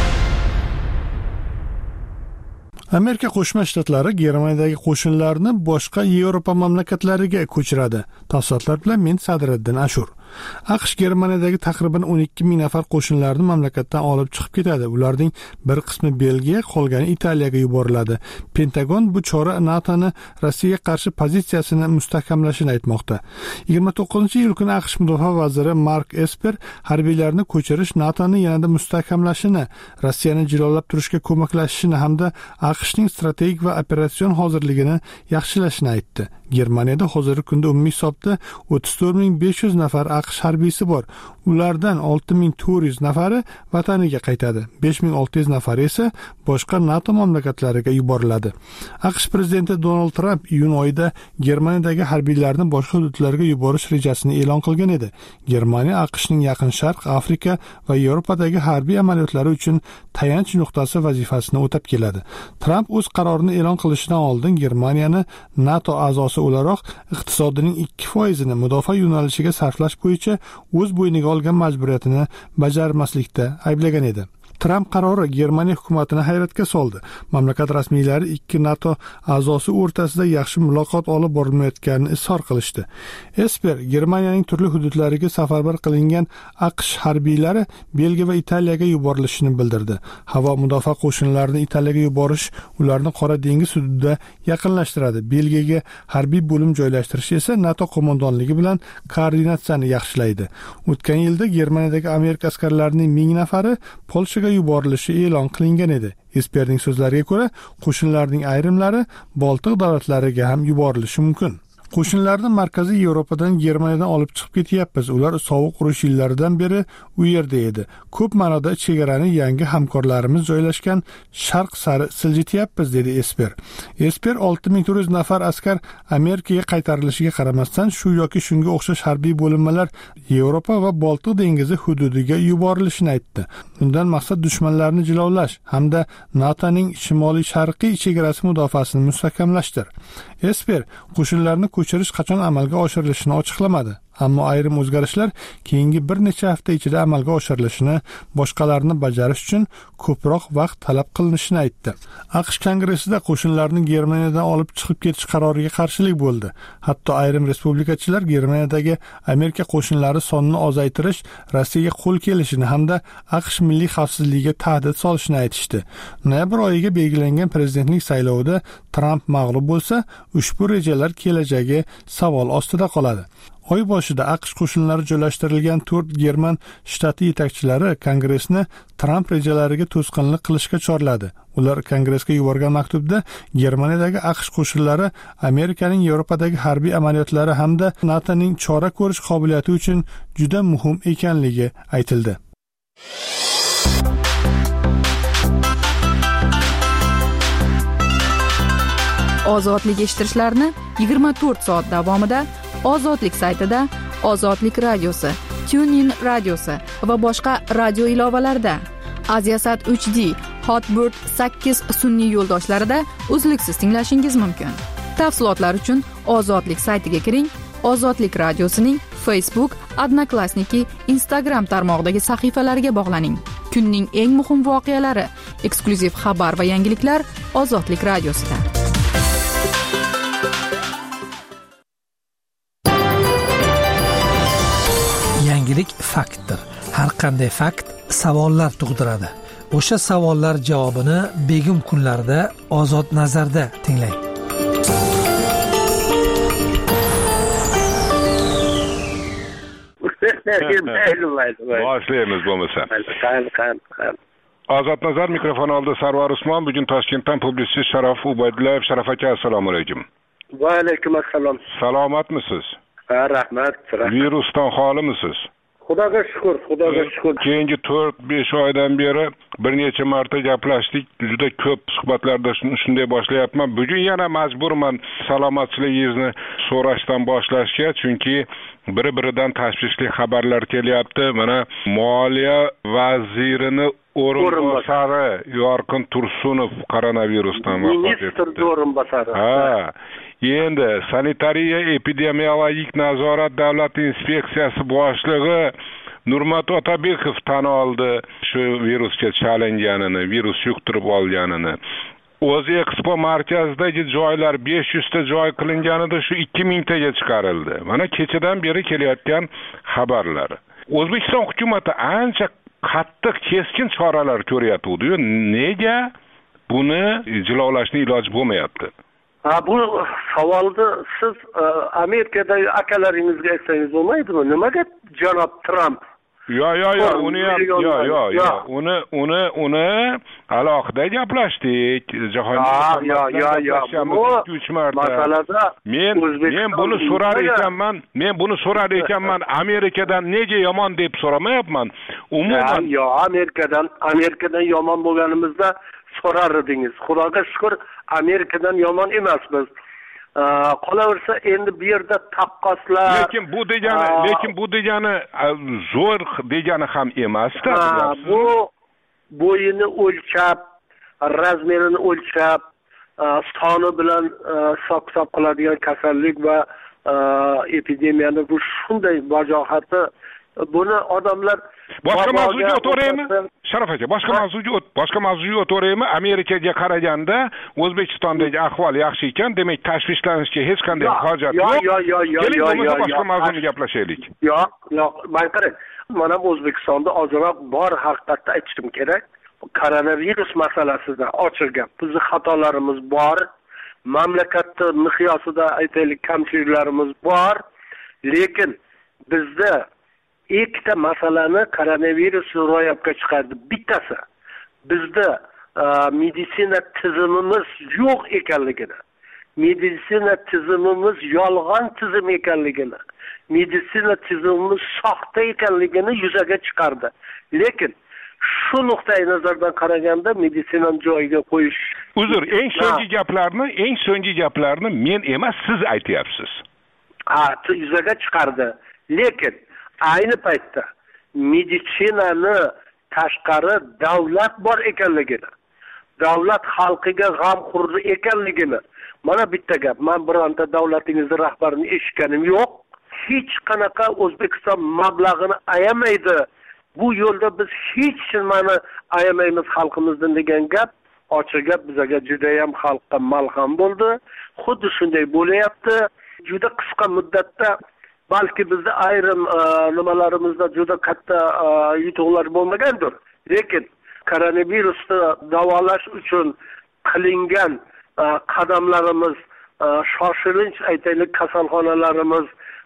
Amerika Qo'shma Shtatlari Germaniyadagi qo'shinlarni boshqa Yevropa mamlakatlariga ko'chiradi. Tafsilotlar bilan men Sadriddin Ashur. AQSh Germaniyadagi taqriban o'n ikki ming nafar qo'shinlarni mamlakatdan olib chiqib ketadi. Ularning bir qismi Belgiya, qolgani Italiyaga yuboriladi. Pentagon bu chora NATOni Rossiyaga qarshi pozitsiyasini mustahkamlashini aytmoqda. yigirma to'qqizinchi iyul kuni AQSh mudofaa vaziri Mark Esper harbiylarni ko'chirish NATOni yanada mustahkamlashini, Rossiyani jilolab turishga ko'maklashishini hamda AQShning strategik va operatsion hozirligini yaxshilashini aytdi. Germaniyada hozirgi kunda umumiy hisobda o'ttiz to'rt ming besh yuz nafar AQSh harbiysi bor. Ulardan olti ming to'rt yuz nafari vataniga qaytadi. besh ming olti yuz nafari esa boshqa NATO mamlakatlariga yuboriladi. AQSh prezidenti Donald Trump iyun oyida Germaniyadagi harbiylarni boshqa hududlarga yuborish rejasini e'lon qilgan edi. Germaniya AQShning Yaqin Sharq, Afrika va Yevropadagi harbiy amaliyotlari uchun tayanch nuqtasi vazifasini o'tab keladi. Trump o'z qarorini e'lon qilishidan oldin Germaniyani NATO a'zosi o'laroq iqtisodining ikki foizini mudofaa yo'nalishiga sarflash bo'yicha o'z bo'yniga olgan majburiyatini bajarmaslikda ayblagan edi. Trump qarori Germaniya hukumatini hayratga soldi. Mamlakat rasmiylari ikki NATO a'zosi o'rtasida yaxshi muloqot olib borilmayotganini izhor qilishdi. Esper Germaniyaning turli hududlariga safarbar qilingan AQSh harbiylari Belgiya va Italiyaga yuborilishini bildirdi. Havo mudofaa qo'shinlarini Italiyaga yuborish ularni Qora dengiz hududida yaqinlashtiradi. Belgiyaga harbiy bo'lim joylashtirish esa NATO qo'mondonligi bilan koordinatsiyani yaxshilaydi. O'tgan yilda Germaniyadagi Amerika askarlarining ming nafari Polshaga yuborilishi e'lon qilingan edi. Esperning so'zlariga ko'ra, qo'shinlarning ayrimlari Boltiq davlatlariga ham yuborilishi mumkin. Qo'shinlarni Markaziy Yevropadan Germaniyadan olib chiqib ketyapmiz. Ular sovuq urush yillaridan beri u yerda edi. Ko'p ma'noda chegarani yangi hamkorlarimiz joylashgan sharq sari siljityapmiz, dedi Esper. Esper olti ming to'rt yuz nafar askar Amerikaga qaytarilishiga qaramasdan shu yoki shunga o'xshash harbiy bo'linmalar Yevropa va Boltiq dengizi hududiga yuborilishini aytdi. Bundan maqsad dushmanlarni jilovlash hamda NATOning shimoliy sharqiy chegarasi mudofaasini mustahkamlashdir. Esper qo'shinlarni ko'chirish qachon amalga oshirilishini ochiqlamadi. Ammo ayrim o'zgarishlar keyingi bir necha hafta ichida amalga oshirilishini, boshqalarni bajarish uchun ko'proq vaqt talab qilinishini aytdi. AQSh kongressida qo'shinlarni Germaniyadan olib chiqib ketish qaroriga qarshilik bo'ldi. Hatto ayrim respublikachilar Germaniyadagi Amerika qo'shinlari sonini ozaytirish Rossiyaga qo'l kelishini hamda AQSh milliy xavfsizligiga tahdid solishini aytishdi. Noyabr oyiga belgilangan prezidentlik saylovida Trump mag'lub bo'lsa, ushbu rejalar kelajagi savol ostida qoladi. Oy boshida AQSh qo'shinlari joylashtirilgan to'rt German shtati yetakchilari Kongressni Trump rejalariga to'sqinlik qilishga chorladi. Ular Kongressga yuborgan maktubda Germaniyadagi AQSh qo'shinlari Amerikaning Yevropadagi harbiy amaliyotlari hamda NATOning chora ko'rish qobiliyati uchun juda muhim ekanligi aytildi. Ozodlik eshittirishlarni yigirma to'rt soat davomida Ozodlik saytida, Ozodlik radiosi, TuneIn radiosi va boshqa radio ilovalarda, Aziasat uch D, Hotbird sakkiz sun'iy yo'ldoshlarida uzluksiz tinglashingiz mumkin. Tafsilotlar uchun Ozodlik saytiga kiring. Ozodlik radiosining Facebook, Odnoklassniki, Instagram tarmog'idagi sahifalariga bog'laning. Kunning eng muhim voqealari, eksklyuziv xabar va yangiliklar Ozodlik radiosida. Yangilik faktdir. Har qanday fakt savollar tug'diradi. O'sha savollar javobini begim kunlarda Ozod nazarda tinglang. Boshlaymiz bo'lmasa. Ozod nazar mikrofon oldi Sarvar Usmon. Bugun Toshkentdan publitsist Sharof Ubaydullayev. Sharof aka, assalomu alaykum. Va alaykum assalom. Salomatmisiz? Ha, rahmat. Virusdan xolimisiz? Xudoga shukr, xudoga shukr. Keyingi to'rt besh oydan beri bir necha marta gaplashdik. Juda ko'p suhbatlarda shunday boshlayapman. Bugun yana majburman salomatligingizni so'rashdan boshlashga, chunki bir-biridan tashvishli xabarlar kelyapti. Mana Moliya vazirining o'rinbosari Yorqin Tursunov koronavirusdan vafot etdi. Ministr o'rinbosari. Ha. Endi sanitariya epidemiologik nazorat davlat inspeksiyasi boshlig'i Nurmat Otabekov tan oldi shu virusga chalinganini, virus yuqtirib olganini. O'zi Expo markazidagi joylar besh yuz ta joy qilinganida shu ikki ming taga chiqarildi. Mana kechadan beri kelayotgan xabarlar. O'zbekiston hukumatı ancha qattiq keskin choralar ko'ryapti-yu. Nega buni jilolashning iloji bo'lmayapti? Ha, bu savolni siz Amerikadagi akalaringizga aytsangiz bo'lmaydimi? Nimaga janob Trump? Yo, yo, yo, uni ham, yo, yo, yo, uni, uni, uni alohida gaplashdik. Jahongir, yo, yo, yo, uch marta. Masalada men men buni so'rar ekanman, men buni so'rar ekanman, Amerikadan nega yomon deb so'ramayapman. Umuman, yo, Amerikadan, Amerikadan yomon bo'lganimizda so'rar edingiz. Xudoga shukr, Amerikadan yomon emasmiz. Qolaversa endi bu yerda taqqoslar. Lekin bu degani, lekin bu degani zo'r degani ham emas-da. Bu bo'yini o'lchab, razmerini o'lchab, soni bilan hisob-kitob qiladigan kasallik va epidemiyani bu shunday vajohati. Buni odamlar boshqa mavzuga o'taymi? Sharof aka, boshqa mavzuga o't, boshqa mavzuga o'taymi? Amerikaga qaraganda O'zbekistondagi ahvol yaxshi ekan, demak tashvishlanishga hech qanday hojat yo'q. Yo, yo, yo, yo, yo, boshqa mavzuni gaplashaylik. Yo'q, yo'q, men qarang, mana O'zbekistonda ozroq bor haqiqatni aytishim kerak. Koronavirus masalasida ochiq gap. Bizning xatolarimiz bor. Mamlakatda miqyosida aytaylik kamchiliklarimiz bor. Lekin bizda ikkita masalani koronavirus ro'yobga chiqardi. Bittasi bizda meditsina tizimimiz yo'q ekanligini, meditsina tizimimiz yolg'on tizim ekanligini, meditsina tizimimiz soxta ekanligini yuzaga chiqardi. Lekin shu nuqtai nazardan qaraganda meditsinani joyiga qo'yish. Uzr, eng so'nggi gaplarni, eng so'nggi gaplarni men emas, siz aytyapsiz. Ha, yuzaga chiqardi. Lekin ayni paytda meditsinani tashqari davlat bor ekanligini, davlat xalqiga g'amxo'r ekanligini, mana bitta gap, men bironta davlatingizning rahbarini eshitganim yo'q. Hech qanaqa O'zbekiston mablag'ini ayamaydi. Bu yo'lda biz hech nimani ayamaymiz xalqimizdan degan gap, ochiq gap bizga juda ham xalqqa malham bo'ldi. Xuddi shunday bo'layapti. Juda qisqa muddatda balki bizda ayrim nimalarimizda juda katta yutuqlar bo'lmagandir. Lekin koronavirusni davolash uchun qilingan qadamlarimiz, shoshilinch aytaylik kasalxonalarimiz,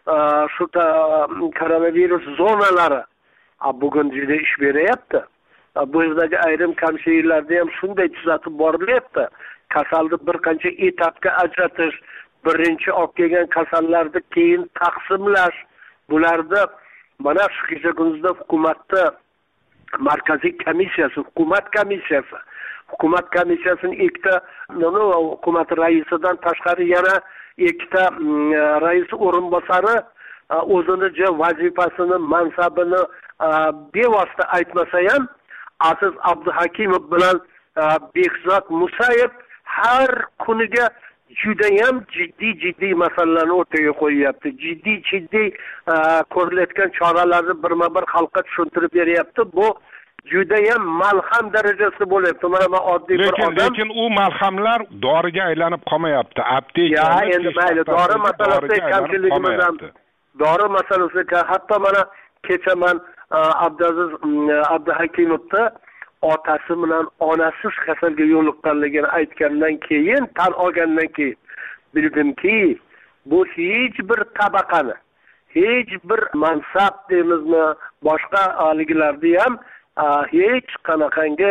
shu koronavirus zonalari bugun juda ish beryapti. Bu yerdagi ayrim kamchiliklarni ham shunday tuzatib borilyapti. Kasalni bir qancha etapga ajratish, birinchi olib kelgan kasallarni keyin taqsimlash, bularda mana shu kecha kunduzda hukumatda markaziy komissiyasi, hukumat komissiyasi, hukumat komissiyasining ikkita hukumat raisidan tashqari yana ikkita rais o'rinbosari o'zini vazifasini, mansabini bevosita aytmasa ham Aziz Abduhakimov bilan Bekzod Musayev har kuniga judayam jiddiy jiddiy masalalarni o'rtaga qo'yyapti. Jiddiy jiddiy ko'rilayotgan choralarni birma-bir xalqqa tushuntirib beryapti. Bu judayam malham darajasida bo'lyapti. Mana men oddiy bir odam. Lekin u malhamlar doriga aylanib qolmayapti. Apteka. Ya endi mayli, dori masalasida kamchiligimiz ham. Dori masalasida hatto mana kecha men Abdulaziz Abduhakimovni otasi bilan onasiz kasalga yo'liqqanligini aytgandan keyin, tan olgandan keyin bildimki, bu hech bir tabaqani, hech bir mansab deymizmi, boshqa oliglarda ham hech qanaqangi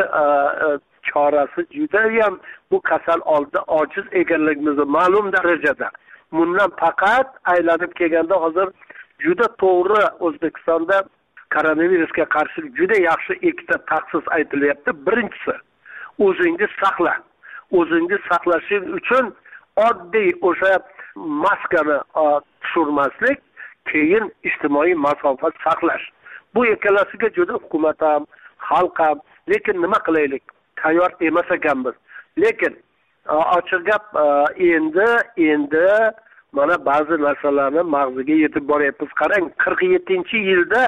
chorasi juda ham bu kasal oldida ojiz ekanligimizni ma'lum darajada. Bundan faqat aylanib kelganda hozir juda to'g'ri O'zbekistonda koronavirusga qarshi juda yaxshi ikkita taxsis aytilyapti. Birinchisi, o'zingiz saqla. O'zingiz saqlashing uchun oddiy o'sha maskani tushirmaslik, keyin ijtimoiy masofa saqlash. Bu ikkalasiga juda hukumat ham, xalq ham, lekin nima qilaylik? Tayyor emas ekanmiz. Lekin ochiq gap, endi endi mana ba'zi narsalarni mag'ziga yetib boryapmiz. Qarang, qirq yettinchi yilda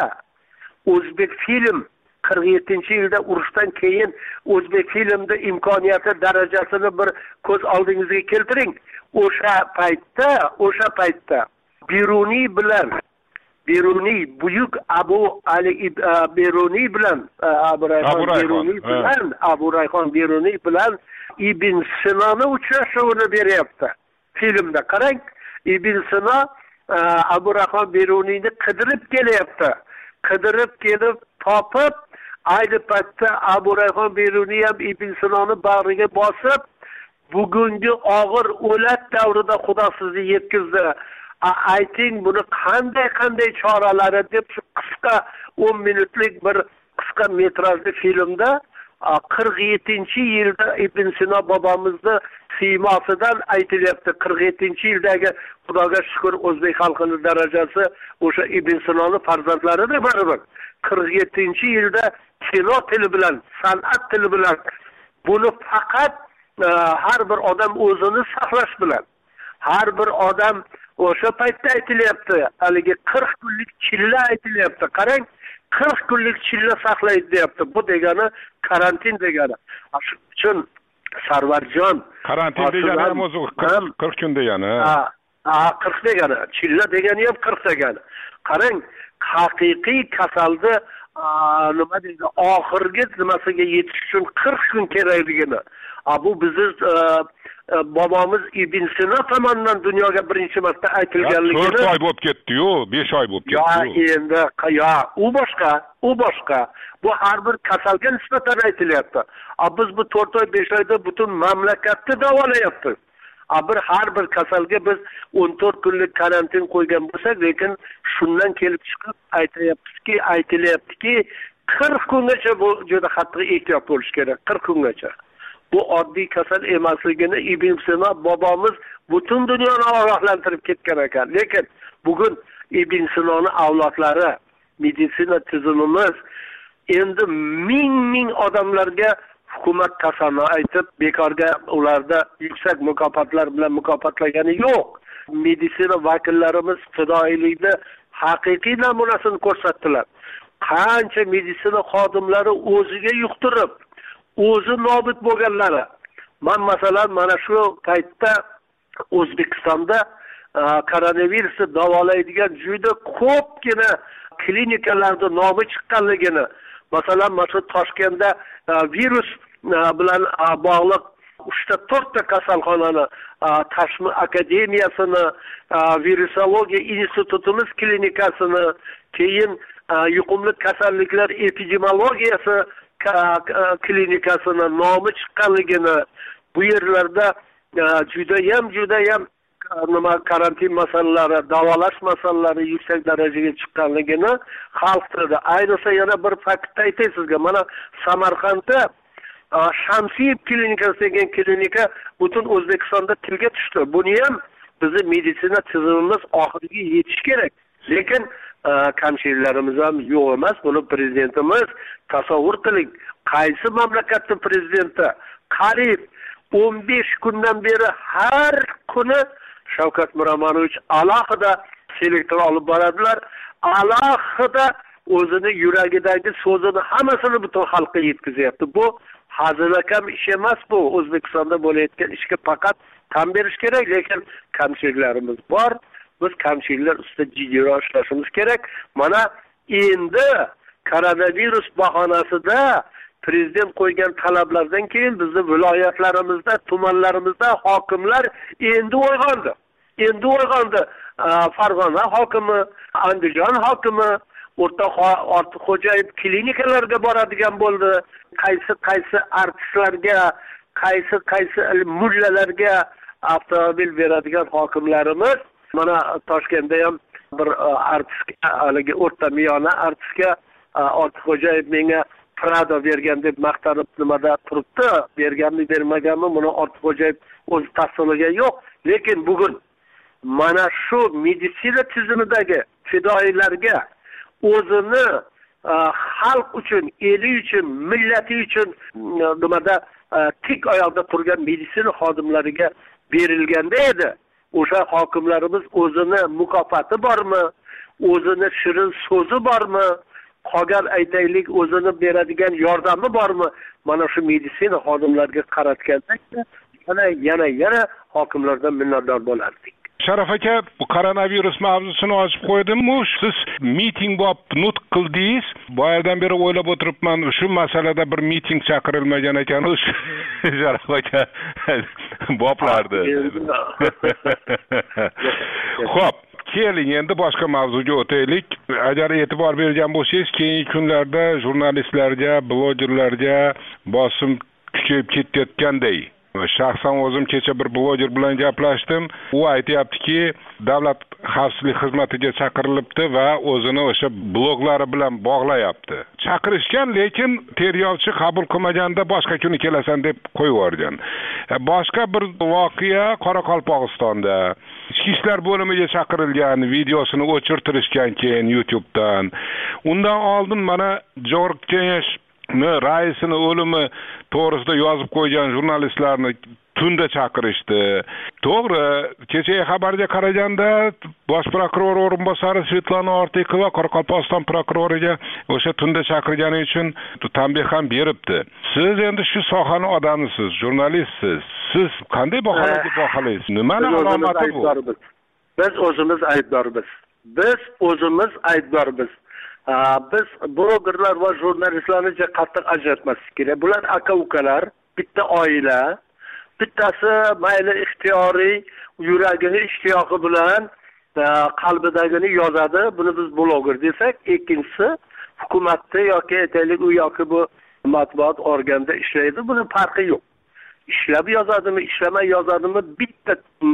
O'zbek film qirq yettinchi yilda urushdan keyin O'zbek filmda imkoniyati darajasini bir ko'z oldingizga keltiring. O'sha paytda, o'sha paytda Beruniy bilan Beruniy buyuk Abu Ali Beruniy bilan Abu Rayhon Beruniy bilan Abu Rayhon Beruniy bilan Ibn Sinoni uchrashuvini beryapti. Filmda qarang, Ibn Sino Abu Rayhon Beruniyni qidirib kelyapti. Qidirib kelib topib, ayni paytda Abu Rayhon Beruniy ham Ibn Sinoni bag'riga bosib, bugungi og'ir o'lat davrida Xudo sizni yetkazdi. Ayting, buni qanday qanday choralari deb shu qisqa o'n minutlik bir qisqa metrajli filmda qirq yettinchi yilda Ibn Sino bobomizni siymosidan aytilyapti. qirq yettinchi yildagi Xudoga shukr o'zbek xalqining darajasi o'sha Ibn Sinoni farzandlarida baribir. qirq yettinchi yilda kino tili bilan, san'at tili bilan buni faqat har bir odam o'zini saqlash bilan, har bir odam o'sha paytda aytilyapti. Haligi qirq kunlik chilla aytilyapti. Qarang, qirq kunlik chilla saqlaydi deyapti. Bu degani karantin degani. Shuning uchun Sarvarjon, karantin degani ham o'zi qirq kun degani. Ha, ha qirq degani, chilla degani ham qirq degani. Qarang, haqiqiy kasalni nima deydi, oxirgi nimasiga yetish uchun qirq kun kerakligini. Bu bizni bobomiz Ibn Sino tomonidan dunyoga birinchi marta aytilganligini. to'rt oy bo'lib ketdi-yu, besh oy bo'lib ketdi-yu. Ya endi, ya u boshqa, u boshqa. Bu har bir kasalga nisbatan aytilyapti. Biz bu to'rt oy, besh oyda butun mamlakatni davolayapmiz. Bir har bir kasalga biz o'n to'rt kunlik karantin qo'ygan bo'lsak, lekin shundan kelib chiqib aytayapmizki, aytilyaptiki, qirq kungacha bu juda qattiq ehtiyot bo'lish kerak, qirq kungacha. Bu oddiy kasal emasligini Ibn Sino bobomiz butun dunyoni ogohlantirib ketgan ekan. Lekin bugun Ibn Sinoni avlodlari, meditsina tizimimiz endi ming-ming odamlarga hukumat qasamni aytib, bekorga ularda yuksak mukofotlar bilan mukofotlagani yo'q. Meditsina vakillarimiz fidoyilikni haqiqiy namunasini ko'rsatdilar. Qancha meditsina xodimlari o'ziga yuqtirib, o'zi nobud bo'lganlari. Men masalan mana shu paytda O'zbekistonda koronavirusni davolaydigan juda ko'pgina klinikalarda nomi chiqqanligini, masalan, mana shu Toshkentda virus bilan bog'liq uchta to'rtta kasalxonani, Tashmi akademiyasini, virusologiya institutimiz klinikasini, keyin yuqumli kasalliklar epidemiologiyasi klinikasini nomi chiqqanligini, bu yerlarda judayam judayam nima karantin masalalari, davolash masalalari yuksak darajaga chiqqanligini xalq tilida. Ayniqsa yana bir faktni aytay sizga. Mana Samarqandda Shamsiyev klinikasi degan klinika butun O'zbekistonda tilga tushdi. Buni ham bizning meditsina tizimimiz oxiriga yetish kerak. Lekin kamchiliklarimiz ham yo'q emas. Buni prezidentimiz tasavvur qiling. Qaysi mamlakatning prezidenti qariyb o'n besh kundan beri har kuni Shavkat Miromonovich alohida selektor olib boradilar. Alohida o'zini yuragidagi so'zini hammasini butun xalqqa yetkazyapti. Bu hazilakam ish emas bu. O'zbekistonda bo'layotgan ishga faqat tan berish kerak, lekin kamchiliklarimiz bor. Biz kamchiliklar ustida jiddiy ishlashimiz kerak. Mana endi koronavirus bahonasida prezident qo'ygan talablardan keyin bizning viloyatlarimizda, tumanlarimizda hokimlar endi uyg'ondi. Endi uyg'ondi. Farg'ona hokimi, Andijon hokimi, O'rta Ortiqxo'jayev klinikalarga boradigan bo'ldi. Qaysi qaysi artistlarga, qaysi qaysi mullalarga avtomobil beradigan hokimlarimiz. Mana Toshkentda ham bir artistga, haligi o'rta miyona artistga Ortiqxo'jayev menga Prado bergan deb maqtanib nimada turibdi. Berganmi, bermaganmi, buni Ortiqxo'jayev o'zi tasdiqlagan yo'q. Lekin bugun mana shu meditsina tizimidagi fidoyilarga o'zini xalq uchun, eli uchun, millati uchun nimada tik oyoqda turgan meditsina xodimlariga berilganda edi. O'sha hokimlarimiz o'zini mukofoti bormi? O'zini shirin so'zi bormi? Qolgan aytaylik o'zini beradigan yordami bormi? Mana shu meditsina xodimlariga qaratganda yana yana yana hokimlardan minnatdor bo'lardik. Sharaf aka, bu koronavirus mavzusini ochib qo'ydimmi? Siz miting bo'lib nutq qildingiz. Bu yerdan beri o'ylab o'tiribman, shu masalada bir miting chaqirilmagan ekan. Sharaf aka boplardi. Xo'p, keling endi boshqa mavzuga o'taylik. Agar e'tibor bergan bo'lsangiz, keyingi kunlarda jurnalistlarga, blogerlarga bosim kuchayib ketayotganday. Shaxsan o'zim kecha bir bloger bilan gaplashdim. U aytayaptiki, davlat xavfsizlik xizmatiga chaqirilibdi va o'zini o'sha bloglari bilan bog'layapti. Chaqirishgan, lekin tergovchi qabul qilmaganda boshqa kuni kelasan deb qo'yib yuborgan. Boshqa bir voqea Qoraqalpog'istonda. Ichki ishlar bo'limiga chaqirilgan, videosini o'chirtirishgan keyin YouTube'dan. Undan oldin mana Jorg Kengash raisini o'limi to'g'risida yozib qo'ygan jurnalistlarni tunda chaqirishdi. To'g'ri, kechagi xabarga qaraganda bosh prokuror o'rinbosari Svetlana Ortiqova Qoraqalpog'iston prokuroriga o'sha tunda chaqirgani uchun tanbeh ham beribdi. Siz endi shu sohaning odamisiz, jurnalistsiz. Siz qanday baholaysiz? Nimani alomati bu? Biz o'zimiz aybdormiz. Biz o'zimiz aybdormiz. Biz blogerlar va jurnalistlarni qattiq ajratmaslik kerak. Bular aka-ukalar, bitta oila. Bittasi mayli ixtiyoriy yuragini ishtiyoqi bilan qalbidagini yozadi. Buni biz bloger desak, ikkinchisi hukumatda yoki aytaylik u yoki bu matbuot organda ishlaydi. Buni farqi yo'q. Ishlab yozadimi, ishlamay yozadimi, bitta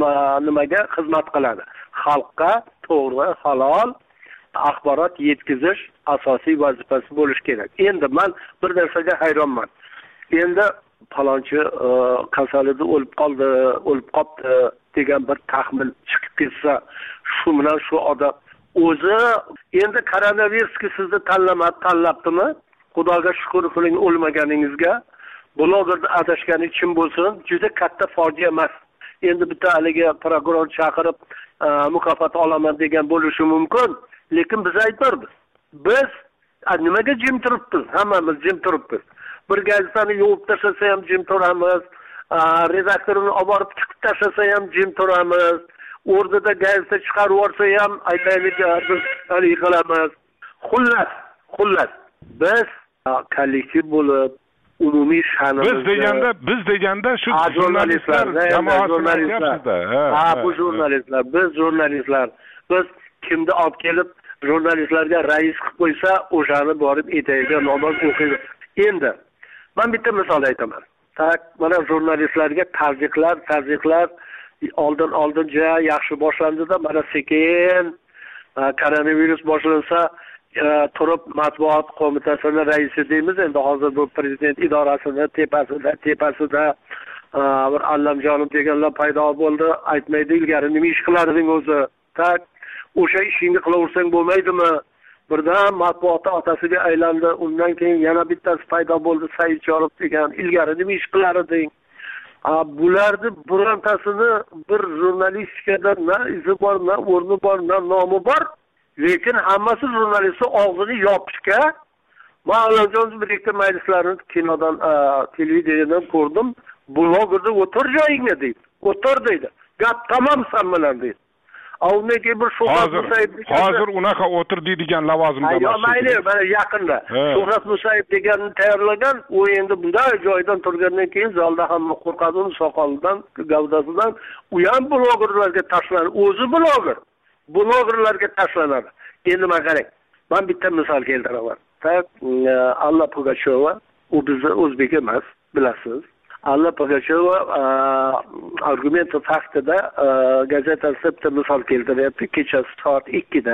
nimaga xizmat qiladi. Xalqqa to'g'ri, halol axborot yetkazish asosiy vazifasi bo'lishi kerak. Endi men bir narsaga hayronman. Endi falonchi kasalida o'lib qoldi, o'lib qopti degan bir taxmin chiqib ketsa, shu bilan shu odam o'zi endi koronavirusga sizni tanlamadi, tanlabdimi? Xudoga shukr qiling o'lmaganingizga. Blogerda adashgani kim bo'lsin, juda katta fojia emas. Endi bitta haligi prokuror chaqirib mukofot olaman degan bo'lishi mumkin. Lekin biz aytamiz. Biz nimaga jim turibmiz? Hammamiz jim turibmiz. Bir gazetani yuvib tashlasa ham jim turamiz. Redaktorini olib borib chiqib tashlasa ham jim turamiz. O'rnida gazeta chiqarib yuborsa ham aytaylik biz hali qilamiz. Xullas, xullas biz kollektiv bo'lib umumiy sha'nimizni biz deganda biz deganda shu jurnalistlar jamoasida. Ha, bu jurnalistlar, biz jurnalistlar. Biz kimni olib kelib jurnalistlarga rais qilib qo'ysa, o'shani borib etagiga namoz o'qiydi. Endi men bitta misol aytaman. Tak, mana jurnalistlarga tazyiqlar, tazyiqlar oldin oldin juda yaxshi boshlandida, mana sekin koronavirus boshlansa turib matbuot qo'mitasini raisi deymiz, endi hozir bu prezident idorasini tepasida tepasida bir Allamjonim deganlar paydo bo'ldi. Aytmaydi, ilgari nima ish qilarding o'zi? Tak, o'sha ishingni qilaversang bo'lmaydimi? Birdan matbuotda otasiga aylandi. Undan keyin yana bittasi paydo bo'ldi, Saidjonov degan. Ilgari nima ish qilarding? Bularni birontasini bir jurnalistikada na izi bor, na o'rni bor, na nomi bor. Lekin hammasi jurnalistni og'zini yopishga. Men Allamjonov bir ikkita majlislarini kinodan, televideniydan ko'rdim. Blogerda o'tir joyingga deydi. O'tir deydi. Gap tamom san bilan deydi. Avniki bir Shuhrat Musayev degan. Hozir unaqa o'tir deydigan lavozimda bor. Yo'q, mayli, mana yaqinda. Shuhrat Musayev deganni tayyorlagan, u endi bunday joydan turgandan keyin zalda hamma qo'rqadi uni soqolidan, gavdasidan. U ham blogerlarga tashlanadi. O'zi bloger. Blogerlarga tashlanadi. Endi men qarang. Men bitta misol keltiraman. Tak, Alla Pugacheva, u bizni o'zbek emas, bilasiz. Alla Pugacheva argument faktida gazetasida bitta misol keltiryapti. Kechasi soat ikkida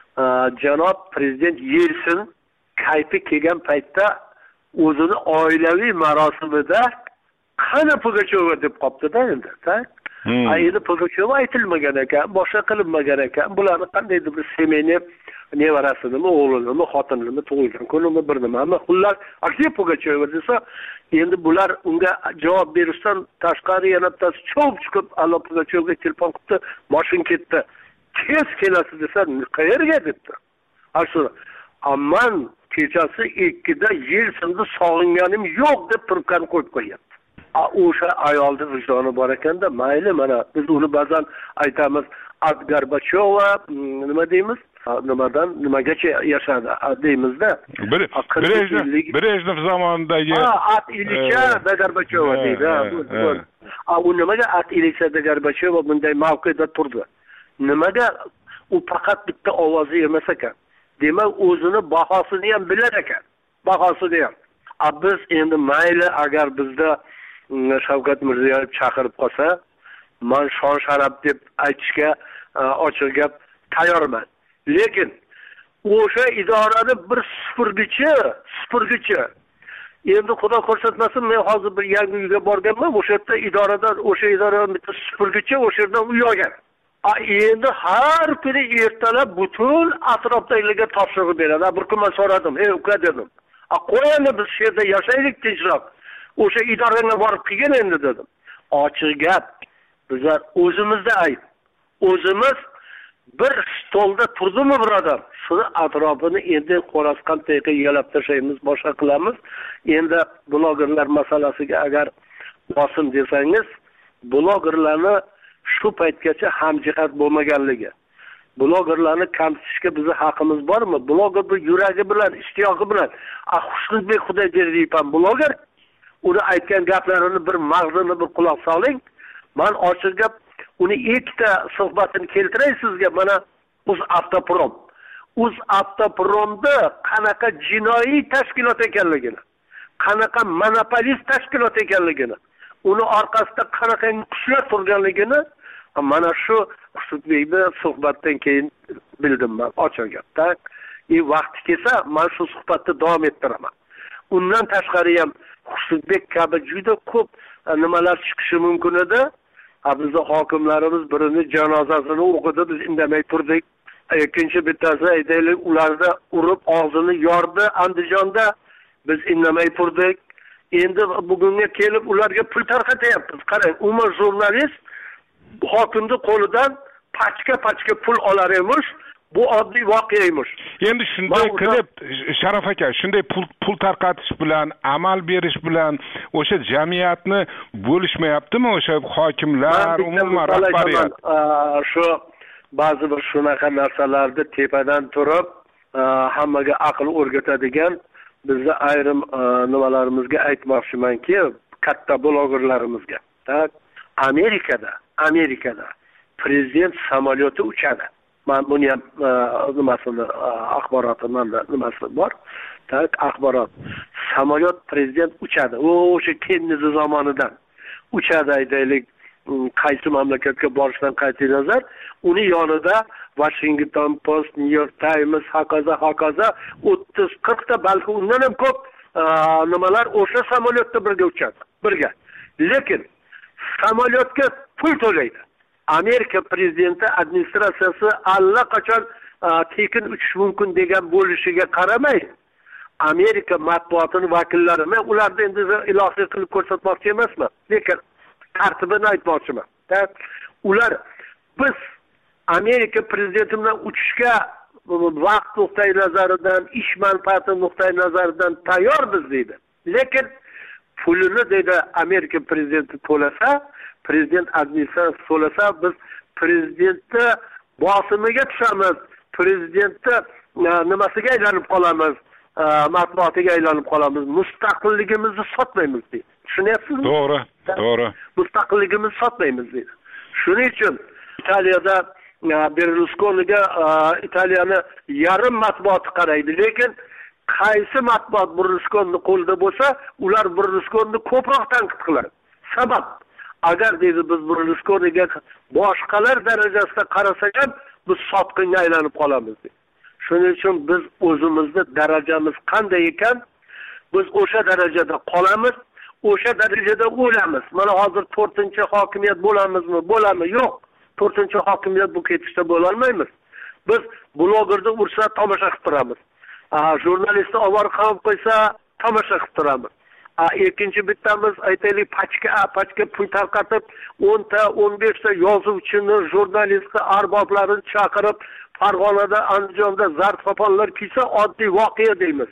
janob prezident Yelsin kayfi kelgan paytda o'zini oilaviy marosimida qani Pugacheva deb qopdi-da endi, tak? Endi Pugacheva aytilmagan ekan, boshqa qilinmagan ekan. Bularni qandaydir bir semeni nevarasini, o'g'lini, xotinini tug'ilgan kunimi bir nimami. Xullas, Aksiya Pugacheva desa, endi bular unga javob berishdan tashqari yana bittasi cho'p chiqib, Alla Pugachevga telefon qildi, mashin ketdi. Tez kelasiz desa, qayerga debdi. Ashuna, amman kechasi ikkida Yelsinni sog'inganim yo'q deb turibgan qo'yib qo'yapti. O'sha ayolni vijdoni bor ekanda, mayli, mana biz uni ba'zan aytamiz, Ad Gorbacheva, nima deymiz? Nimadan nimagacha yashadi deymizda. Brejnev zamonidagi Ad Ilicha da Gorbacheva deydi. U nimaga Ad Ilicha da Gorbacheva bunday mavqeda turdi? Nimaga u faqat bitta ovozi emas ekan. Demak, o'zini bahosini ham bilar ekan. Bahosini ham. Biz endi mayli agar bizda Shavkat Mirziyoyev chaqirib qolsa, men shon sharaf deb aytishga ochiq gap tayyorman. Lekin o'sha idorani bir supurgichi, supurgichi. Endi Xudo ko'rsatmasin, men hozir bir yangi uyga borganman, o'sha yerda idoradan, o'sha idoradan bitta supurgichi o'sha yerdan uy olgan. A endi har kuni ertalab butun atrofdagilarga topshiriq beradi. Bir kun men so'radim, "Ey uka" dedim. "A qo'yinglar, biz shu yerda yashaylik tinchroq. O'sha idoraga borib kelgan endi" dedim. Ochiq gap. Bizlar o'zimizda ayb. O'zimiz bir stolda turdimi birodar? Shuni atrofini endi qo'rasqan tayqa yalab tashlaymiz, boshqa qilamiz. Endi blogerlar masalasiga agar bosim desangiz, blogerlarni shu paytgacha hamjihat bo'lmaganligi. Blogerlarni kamsitishga bizning haqqimiz bormi? Bloger bir yuragi bilan, ishtiyoqi bilan, Xushnudbek Xudoyberdiyev ham bloger. Uni aytgan gaplarini bir mag'zini bir quloq soling. Men ochiq gap uni ikkita suhbatini keltiray sizga. Mana Uz Avtoprom. Uz Avtopromda qanaqa jinoiy tashkilot ekanligini, qanaqa monopolist tashkilot ekanligini, uni orqasida qanaqa kuchlar turganligini mana shu Xushnudbekni suhbatdan keyin bildim men, ochiq gapda. E vaqti kelsa, men shu suhbatni davom ettiraman. Undan tashqari ham Xushnudbek kabi juda ko'p nimalar chiqishi mumkin edi. Bizning hokimlarimiz birini janozasini o'qidi, biz indamay turdik. Ikkinchi bittasi aytaylik, ularda urib og'zini yordi Andijonda, biz indamay turdik. Endi bugunga kelib ularga pul tarqatyapmiz. Qarang, umuman jurnalist hokimning qo'lidan pachka-pachka pul olar emish. Bu oddiy voqea emish. Endi shunday qilib, Sharaf aka, shunday pul pul tarqatish bilan, amal berish bilan o'sha jamiyatni bo'lishmayaptimi o'sha hokimlar, umuman rahbariyat? Shu ba'zi bir shunaqa narsalarni tepadan turib, hammaga aql o'rgatadigan bizni ayrim nimalarimizga aytmoqchimanki, katta blogerlarimizga. Tak, Amerikada, Amerikada prezident samolyoti uchadi. Men buni ham nimasini axborotidan nimasi bor. Tak, axborot. Samolyot prezident uchadi. O'sha Kennedy zamonidan uchadi aytaylik. qaysi mamlakatga borishidan qat'iy nazar uni yonida Washington Post, New York Times, hokazo hokazo o'ttiz qirqta balki undan ham ko'p nimalar o'sha samolyotda birga uchadi, birga. Lekin samolyotga pul to'laydi. Amerika prezidenti administratsiyasi allaqachon tekin uchish mumkin degan bo'lishiga qaramay, Amerika matbuotini vakillari, men ularni endi ilohiy qilib ko'rsatmoqchi emasman, lekin tartibini aytmoqchiman. Ular biz Amerika prezidenti bilan uchishga vaqt nuqtai nazaridan, ish manfaati nuqtai nazaridan tayyormiz deydi. Lekin pulini deydi Amerika prezidenti to'lasa, prezident administratsiyasi to'lasa, biz prezidentni bosimiga tushamiz, prezidentni nimasiga aylanib qolamiz, matbuotiga aylanib qolamiz, mustaqilligimizni sotmaymiz deydi. Tushunyapsizmi? To'g'ri, to'g'ri. Mustaqilligimizni sotmaymiz deydi. Shuning uchun Italiyada Berlusconiga Italiyani yarim matbuoti qaraydi, lekin qaysi matbuot Berlusconi qo'lida bo'lsa, ular Berlusconi ko'proq tanqid qiladi. Sabab, agar deydi biz Berlusconiga boshqalar darajasida qarasak ham biz sotqinga aylanib qolamiz deydi. Shuning uchun biz o'zimizni darajamiz qanday ekan, biz o'sha darajada qolamiz, o'sha darajada o'lamiz. Mana hozir to'rtinchi hokimiyat bo'lamizmi? Bo'lami? Yo'q. to'rtinchi hokimiyat bu ketishda bo'la olmaymiz. Biz blogerni ursa tomosha qilib turamiz. Jurnalistni ovora qilib qo'ysa tomosha qilib turamiz. Ikkinchi bittamiz aytaylik pachka, pachka pul tarqatib o'nta, o'n beshta yozuvchini, jurnalistni arboblarini chaqirib Farg'onada, Andijonda zart-qoponlar kiysa oddiy voqea deymiz.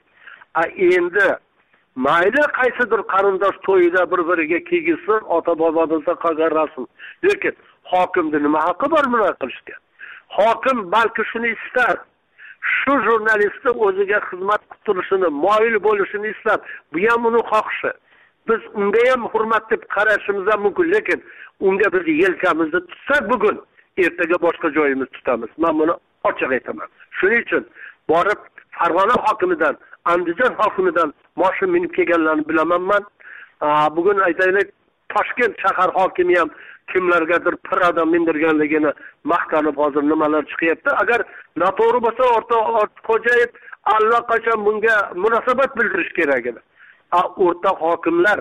Endi mayli qaysidir qarindosh to'yida bir-biriga kiygizsin, ota-bobomizda qolgan rasm. Lekin hokimning nima haqqi bor buni qilishga? Hokim balki shuni istar. Shu jurnalistni o'ziga xizmat qilib turishini, moyil bo'lishini istab, bu ham uning xohishi. Biz unga ham hurmat deb qarashimiz ham mumkin, lekin unga biz yelkamizni tutsak bugun, ertaga boshqa joyimizni tutamiz. Men buni ochiq aytaman. Shuning uchun borib Farg'ona hokimidan, Andijon hokimidan mashina minib kelganlarni bilamanman. Bugun aytaylik Toshkent shahar hokimi ham kimlargadir pirada mindirganligini maqtanib hozir nimalar chiqyapti. Agar noto'g'ri bo'lsa, o'rta Xo'jayev allaqachon bunga munosabat bildirish kerak edi. O'rta hokimlar,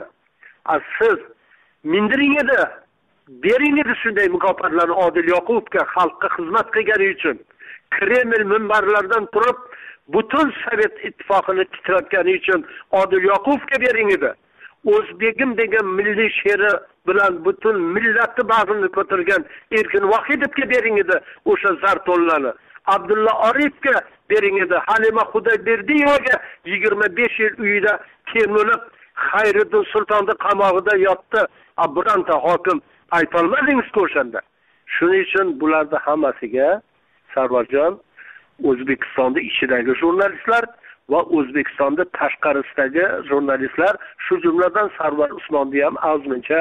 siz mindiring edi, bering edi shunday mukofotlarni Odil Yoqubovga xalqqa xizmat qilgani uchun. Kreml minbarlaridan turib butun Sovet ittifoqini titratgani uchun Odil Yoqubovga bering edi. O'zbegim degan milliy she'ri bilan butun millatni bag'rini ko'targan Erkin Vohidovga bering edi o'sha zarto'llarni. Abdulla Orifga bering edi. Halima Xudoyberdiyevaga yigirma besh yil uyida termilib Xayriddin Sultonni qamog'ida yotdi. Bironta hokim aytolmadingiz-ku o'shanda. Shuning uchun bularning hammasiga Sarvarjon, O'zbekistonda ichidagi jurnalistlar va O'zbekistonda tashqarisidagi jurnalistlar, shu jumladan Sarvar Usmonni ham ozmuncha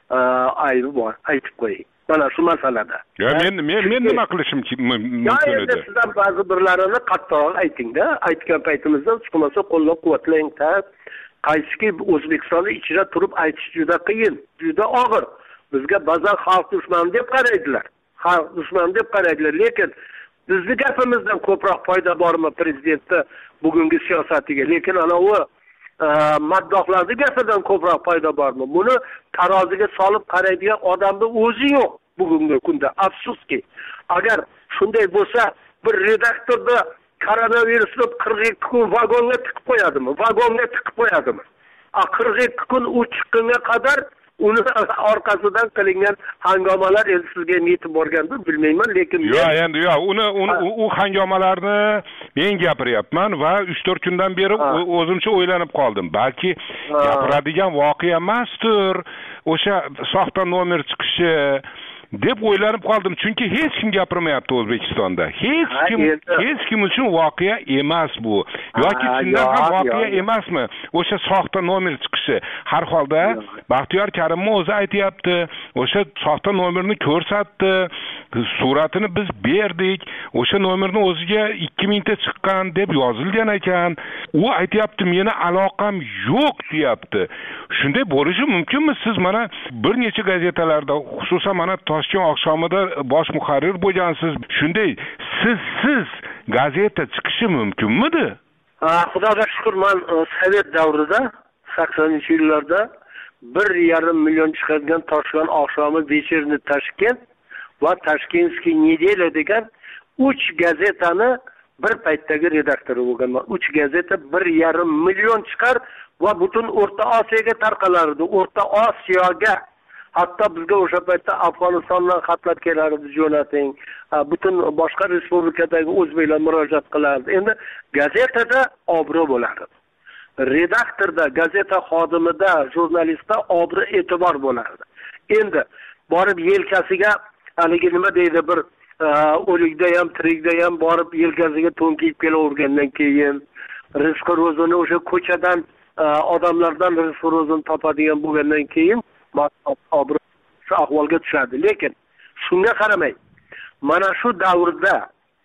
aybi bor, aytib qo'ying. Mana shu masalada. Ya men men men nima qilishim mumkin edi? Endi sizdan ba'zi birlarini qattiqroq ayting-da. Aytgan paytimizda chiqmasa qo'llab-quvvatlang. Qaysiki O'zbekistonda ichida turib aytish juda qiyin, juda og'ir. Bizga ba'zan xalq dushmani deb qaraydilar. Xalq dushmani deb qaraydilar, lekin bizning gapimizdan ko'proq foyda bormi prezidentni bugungi siyosatiga? Lekin ana u maddohlarning gapidan ko'proq foyda bormi? Buni taroziga solib qaraydigan odamning o'zi yo'q bugungi kunda. Afsuski, agar shunday bo'lsa, bir redaktorda koronavirusni qirq ikki kun vagonga tiqib qo'yadimi? Vagonga tiqib qo'yadimi? qirq ikki kun u chiqqunga qadar uni orqasidan qilingan hangomalar endi sizga yetib borgandir, bilmayman, lekin yo'q, endi yo'q, uni u hangomalarni men gapiryapman va uch to'rt kundan beri o'zimcha o'ylanib qoldim. Balki gapiradigan voqea emasdir, o'sha soxta nomer chiqishi deb o'ylanib qoldim. Chunki hech kim gapirmayapti O'zbekistonda. Hech kim hech kim uchun voqea emas bu. Yoki shundan ham voqea emasmi? O'sha soxta nomer chiqishi. Har holda Baxtiyor Karimov o'zi aytayapti, o'sha soxta nomerni ko'rsatdi. suratini biz berdik, o'sha nomerni o'ziga ikki mingta chiqqan deb yozilgan ekan. U aytayapti, meni aloqam yo'q deyapti. Shunday bo'lishi mumkinmi? Siz mana bir necha gazetalarda, xususan mana Toshkent oqshomida bosh muharrir bo'lgansiz. Shunday siz siz gazeta chiqishi mumkinmidi? Xudoga shukr, men sovet davrida saksoninchi yillarda bir yarim million chiqargan Toshkent oqshomi, Вечерний Toshkent va Toshkentskiy Nedelya degan uch gazetani bir paytdagi redaktori bo'lganman. uch gazeta bir yarim million chiqar va butun O'rta Osiyoga tarqalardi. O'rta Osiyoga, hatto bizga o'sha paytda Afg'onistondan xatlar kelardi, jo'nating. Butun boshqa respublikadagi o'zbeklar murojaat qilardi. Endi gazetada obro' bo'lardi. Redaktorda, gazeta xodimida, jurnalistda obro' e'tibor bo'lardi. Endi borib yelkasiga haligi nima deydi, bir o'likda ham, tirikda ham borib yelkasiga to'n kiyib kelavergandan keyin rizq ro'zini o'sha ko'chadan odamlardan rizq ro'zini topadigan bo'lgandan keyin obro' shu ahvolga tushadi. Lekin shunga qaramay, mana shu davrda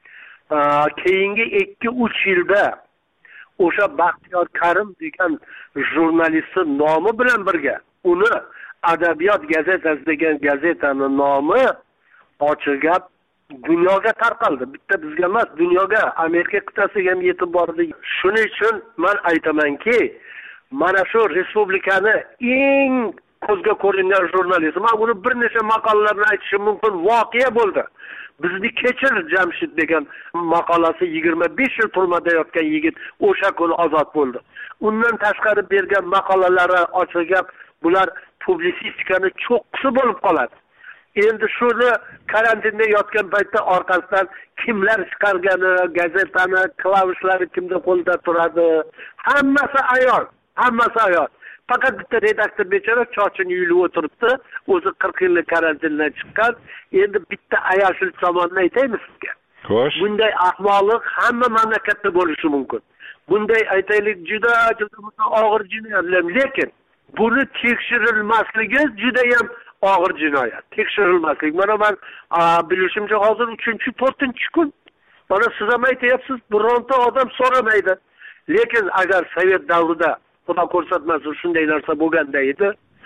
keyingi ikki uch yilda o'sha Baxtiyor Karim degan jurnalistning nomi bilan birga uni Adabiyot gazetasi degan gazetani nomi ochiq gap dunyoga tarqaldi. Bitta bizga emas, dunyoga, Amerika qit'asiga ham yetib bordi. Shuning uchun men aytamanki, mana shu respublikani eng ko'zga ko'ringan jurnalist, men buni bir necha maqolalarni aytishim mumkin, voqea bo'ldi. Bizni Kechir Jamshid degan maqolasi yigirma besh yil turmada yotgan yigit o'sha kuni ozod bo'ldi. Undan tashqari bergan maqolalari ochiq gap, bular publisistikani cho'qqisi bo'lib qoladi. Endi shuni karantinda yotgan paytda orqasidan kimlar chiqargani, gazetani klavishlari kimda qo'lda turadi, hammasi ayol, hammasi ayol. Faqat bitta redaktor bechora chochini yulib o'tiribdi, o'zi qirq yillik karantindan chiqqan. Endi bitta ayashil tomonni aytaymi sizga? Xo'sh. Bunday ahmoqlik hamma mamlakatda bo'lishi mumkin. Bunday aytaylik juda juda og'ir jinoyatlar, lekin buni tekshirilmasligi juda ham og'ir jinoyat. Tekshirilmaslik. Mana men bilishimcha hozir uchinchi to'rtinchi kun. Mana siz ham aytyapsiz, bironta odam so'ramaydi. Lekin agar Sovet davrida Xudo ko'rsatmasin shunday narsa bo'lganda edi,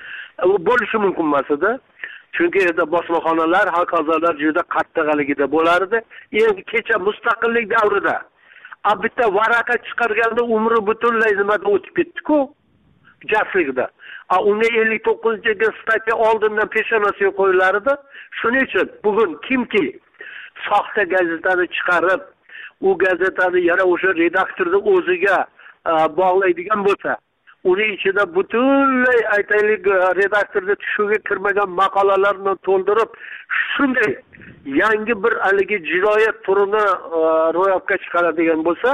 u bo'lishi mumkin emas edi. Chunki yerda bosmaxonalar, hokazolar juda qattiqligida bo'lardi. Endi kecha mustaqillik davrida a bitta varaqa chiqarganda umri butunlay nimada o'tib ketdi-ku, jaslikda. A unga ellik to'qqizinchi statya oldindan peshonasiga qo'yilardi. Shuning uchun bugun kimki soxta gazetani chiqarib, u gazetani yana o'sha redaktorni o'ziga bog'laydigan bo'lsa, uni ichida butunlay aytaylik redaktorda tushuviga kirmagan maqolalarni to'ldirib, shunday yangi bir haligi jinoyat turini ro'yobga chiqaradigan bo'lsa,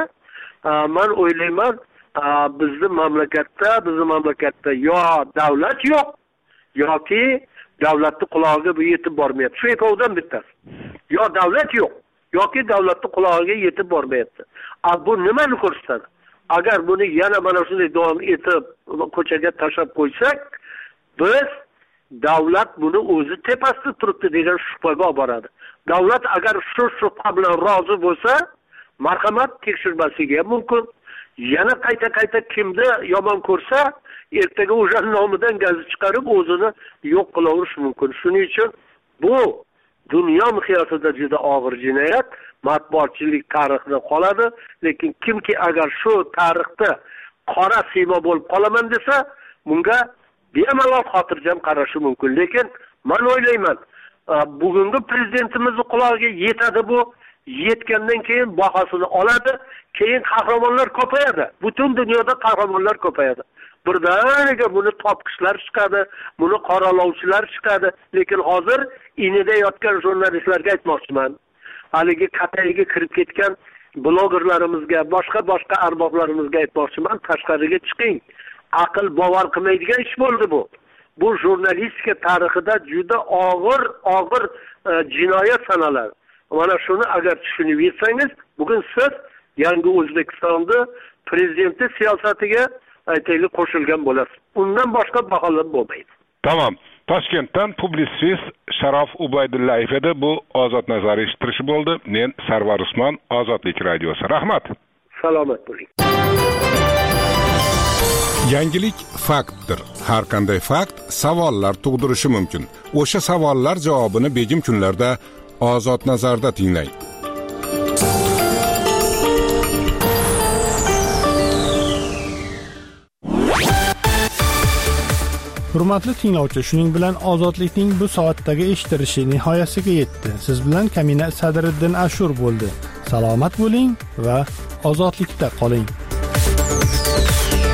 men o'ylayman, bizning mamlakatda, bizning mamlakatda yo davlat yo'q, yoki davlatning qulog'iga bu yetib bormayapti. Shu ikkovidan bittasi. Yo davlat yo'q, yoki davlatning qulog'iga yetib bormayapti. A bu nimani ko'rsatadi? Agar buni yana mana shunday davom etib ko'chaga tashlab qo'ysak, biz davlat buni o'zi tepasida turibdi degan shubhaga olib boradi. Davlat agar shu shubha bilan rozi bo'lsa, marhamat tekshirmasligi ham mumkin. Yana qayta-qayta kimni yomon ko'rsa, ertaga o'sha nomidan gazet chiqarib o'zini yo'q qilaverish mumkin. Shuning uchun bu dunyo miqyosida juda og'ir jinoyat, matbuotchilik tarixida qoladi, lekin kimki agar shu tarixda qora siymo bo'lib qolaman desa, bunga bemalol xotirjam qarashi mumkin. Lekin men o'ylayman, bugungi prezidentimizning qulog'iga yetadi bu, yetgandan keyin bahosini oladi, keyin qahramonlar ko'payadi. Butun dunyoda qahramonlar ko'payadi. Birdaniga buni topqishlar chiqadi, buni qoralovchilar chiqadi, lekin hozir inida yotgan jurnalistlarga aytmoqchiman. Haligi qatayiga kirib ketgan blogerlarimizga, boshqa-boshqa arboblarimizga aytmoqchiman, tashqariga chiqing. Aql bovar qilmaydigan ish bo'ldi bu. Bu jurnalistika tarixida juda og'ir, og'ir jinoyat sanaladi. Mana shuni agar tushunib yetsangiz, bugun siz yangi O'zbekistonda prezidenti siyosatiga aytaylik qo'shilgan bo'lasiz. Undan boshqa baholab bo'lmaydi. Tamam. Toshkentdan publitsist Sharof Ubaydullayev edi. Bu Ozod nazar eshittirishi bo'ldi. Men Sarvar Usmon, Ozodlik radiosi. Rahmat. Salomat bo'ling. Yangilik faktdir. Har qanday fakt savollar tug'dirishi mumkin. O'sha savollar javobini begim kunlarda Ozod nazarda tinglang. Hurmatli tinglovchi, shuning bilan Ozodlikning bu soatdagi eshittirishi nihoyasiga yetdi. Siz bilan Kamina Sadriddin Ashur bo'ldi. Salomat bo'ling va ozodlikda qoling.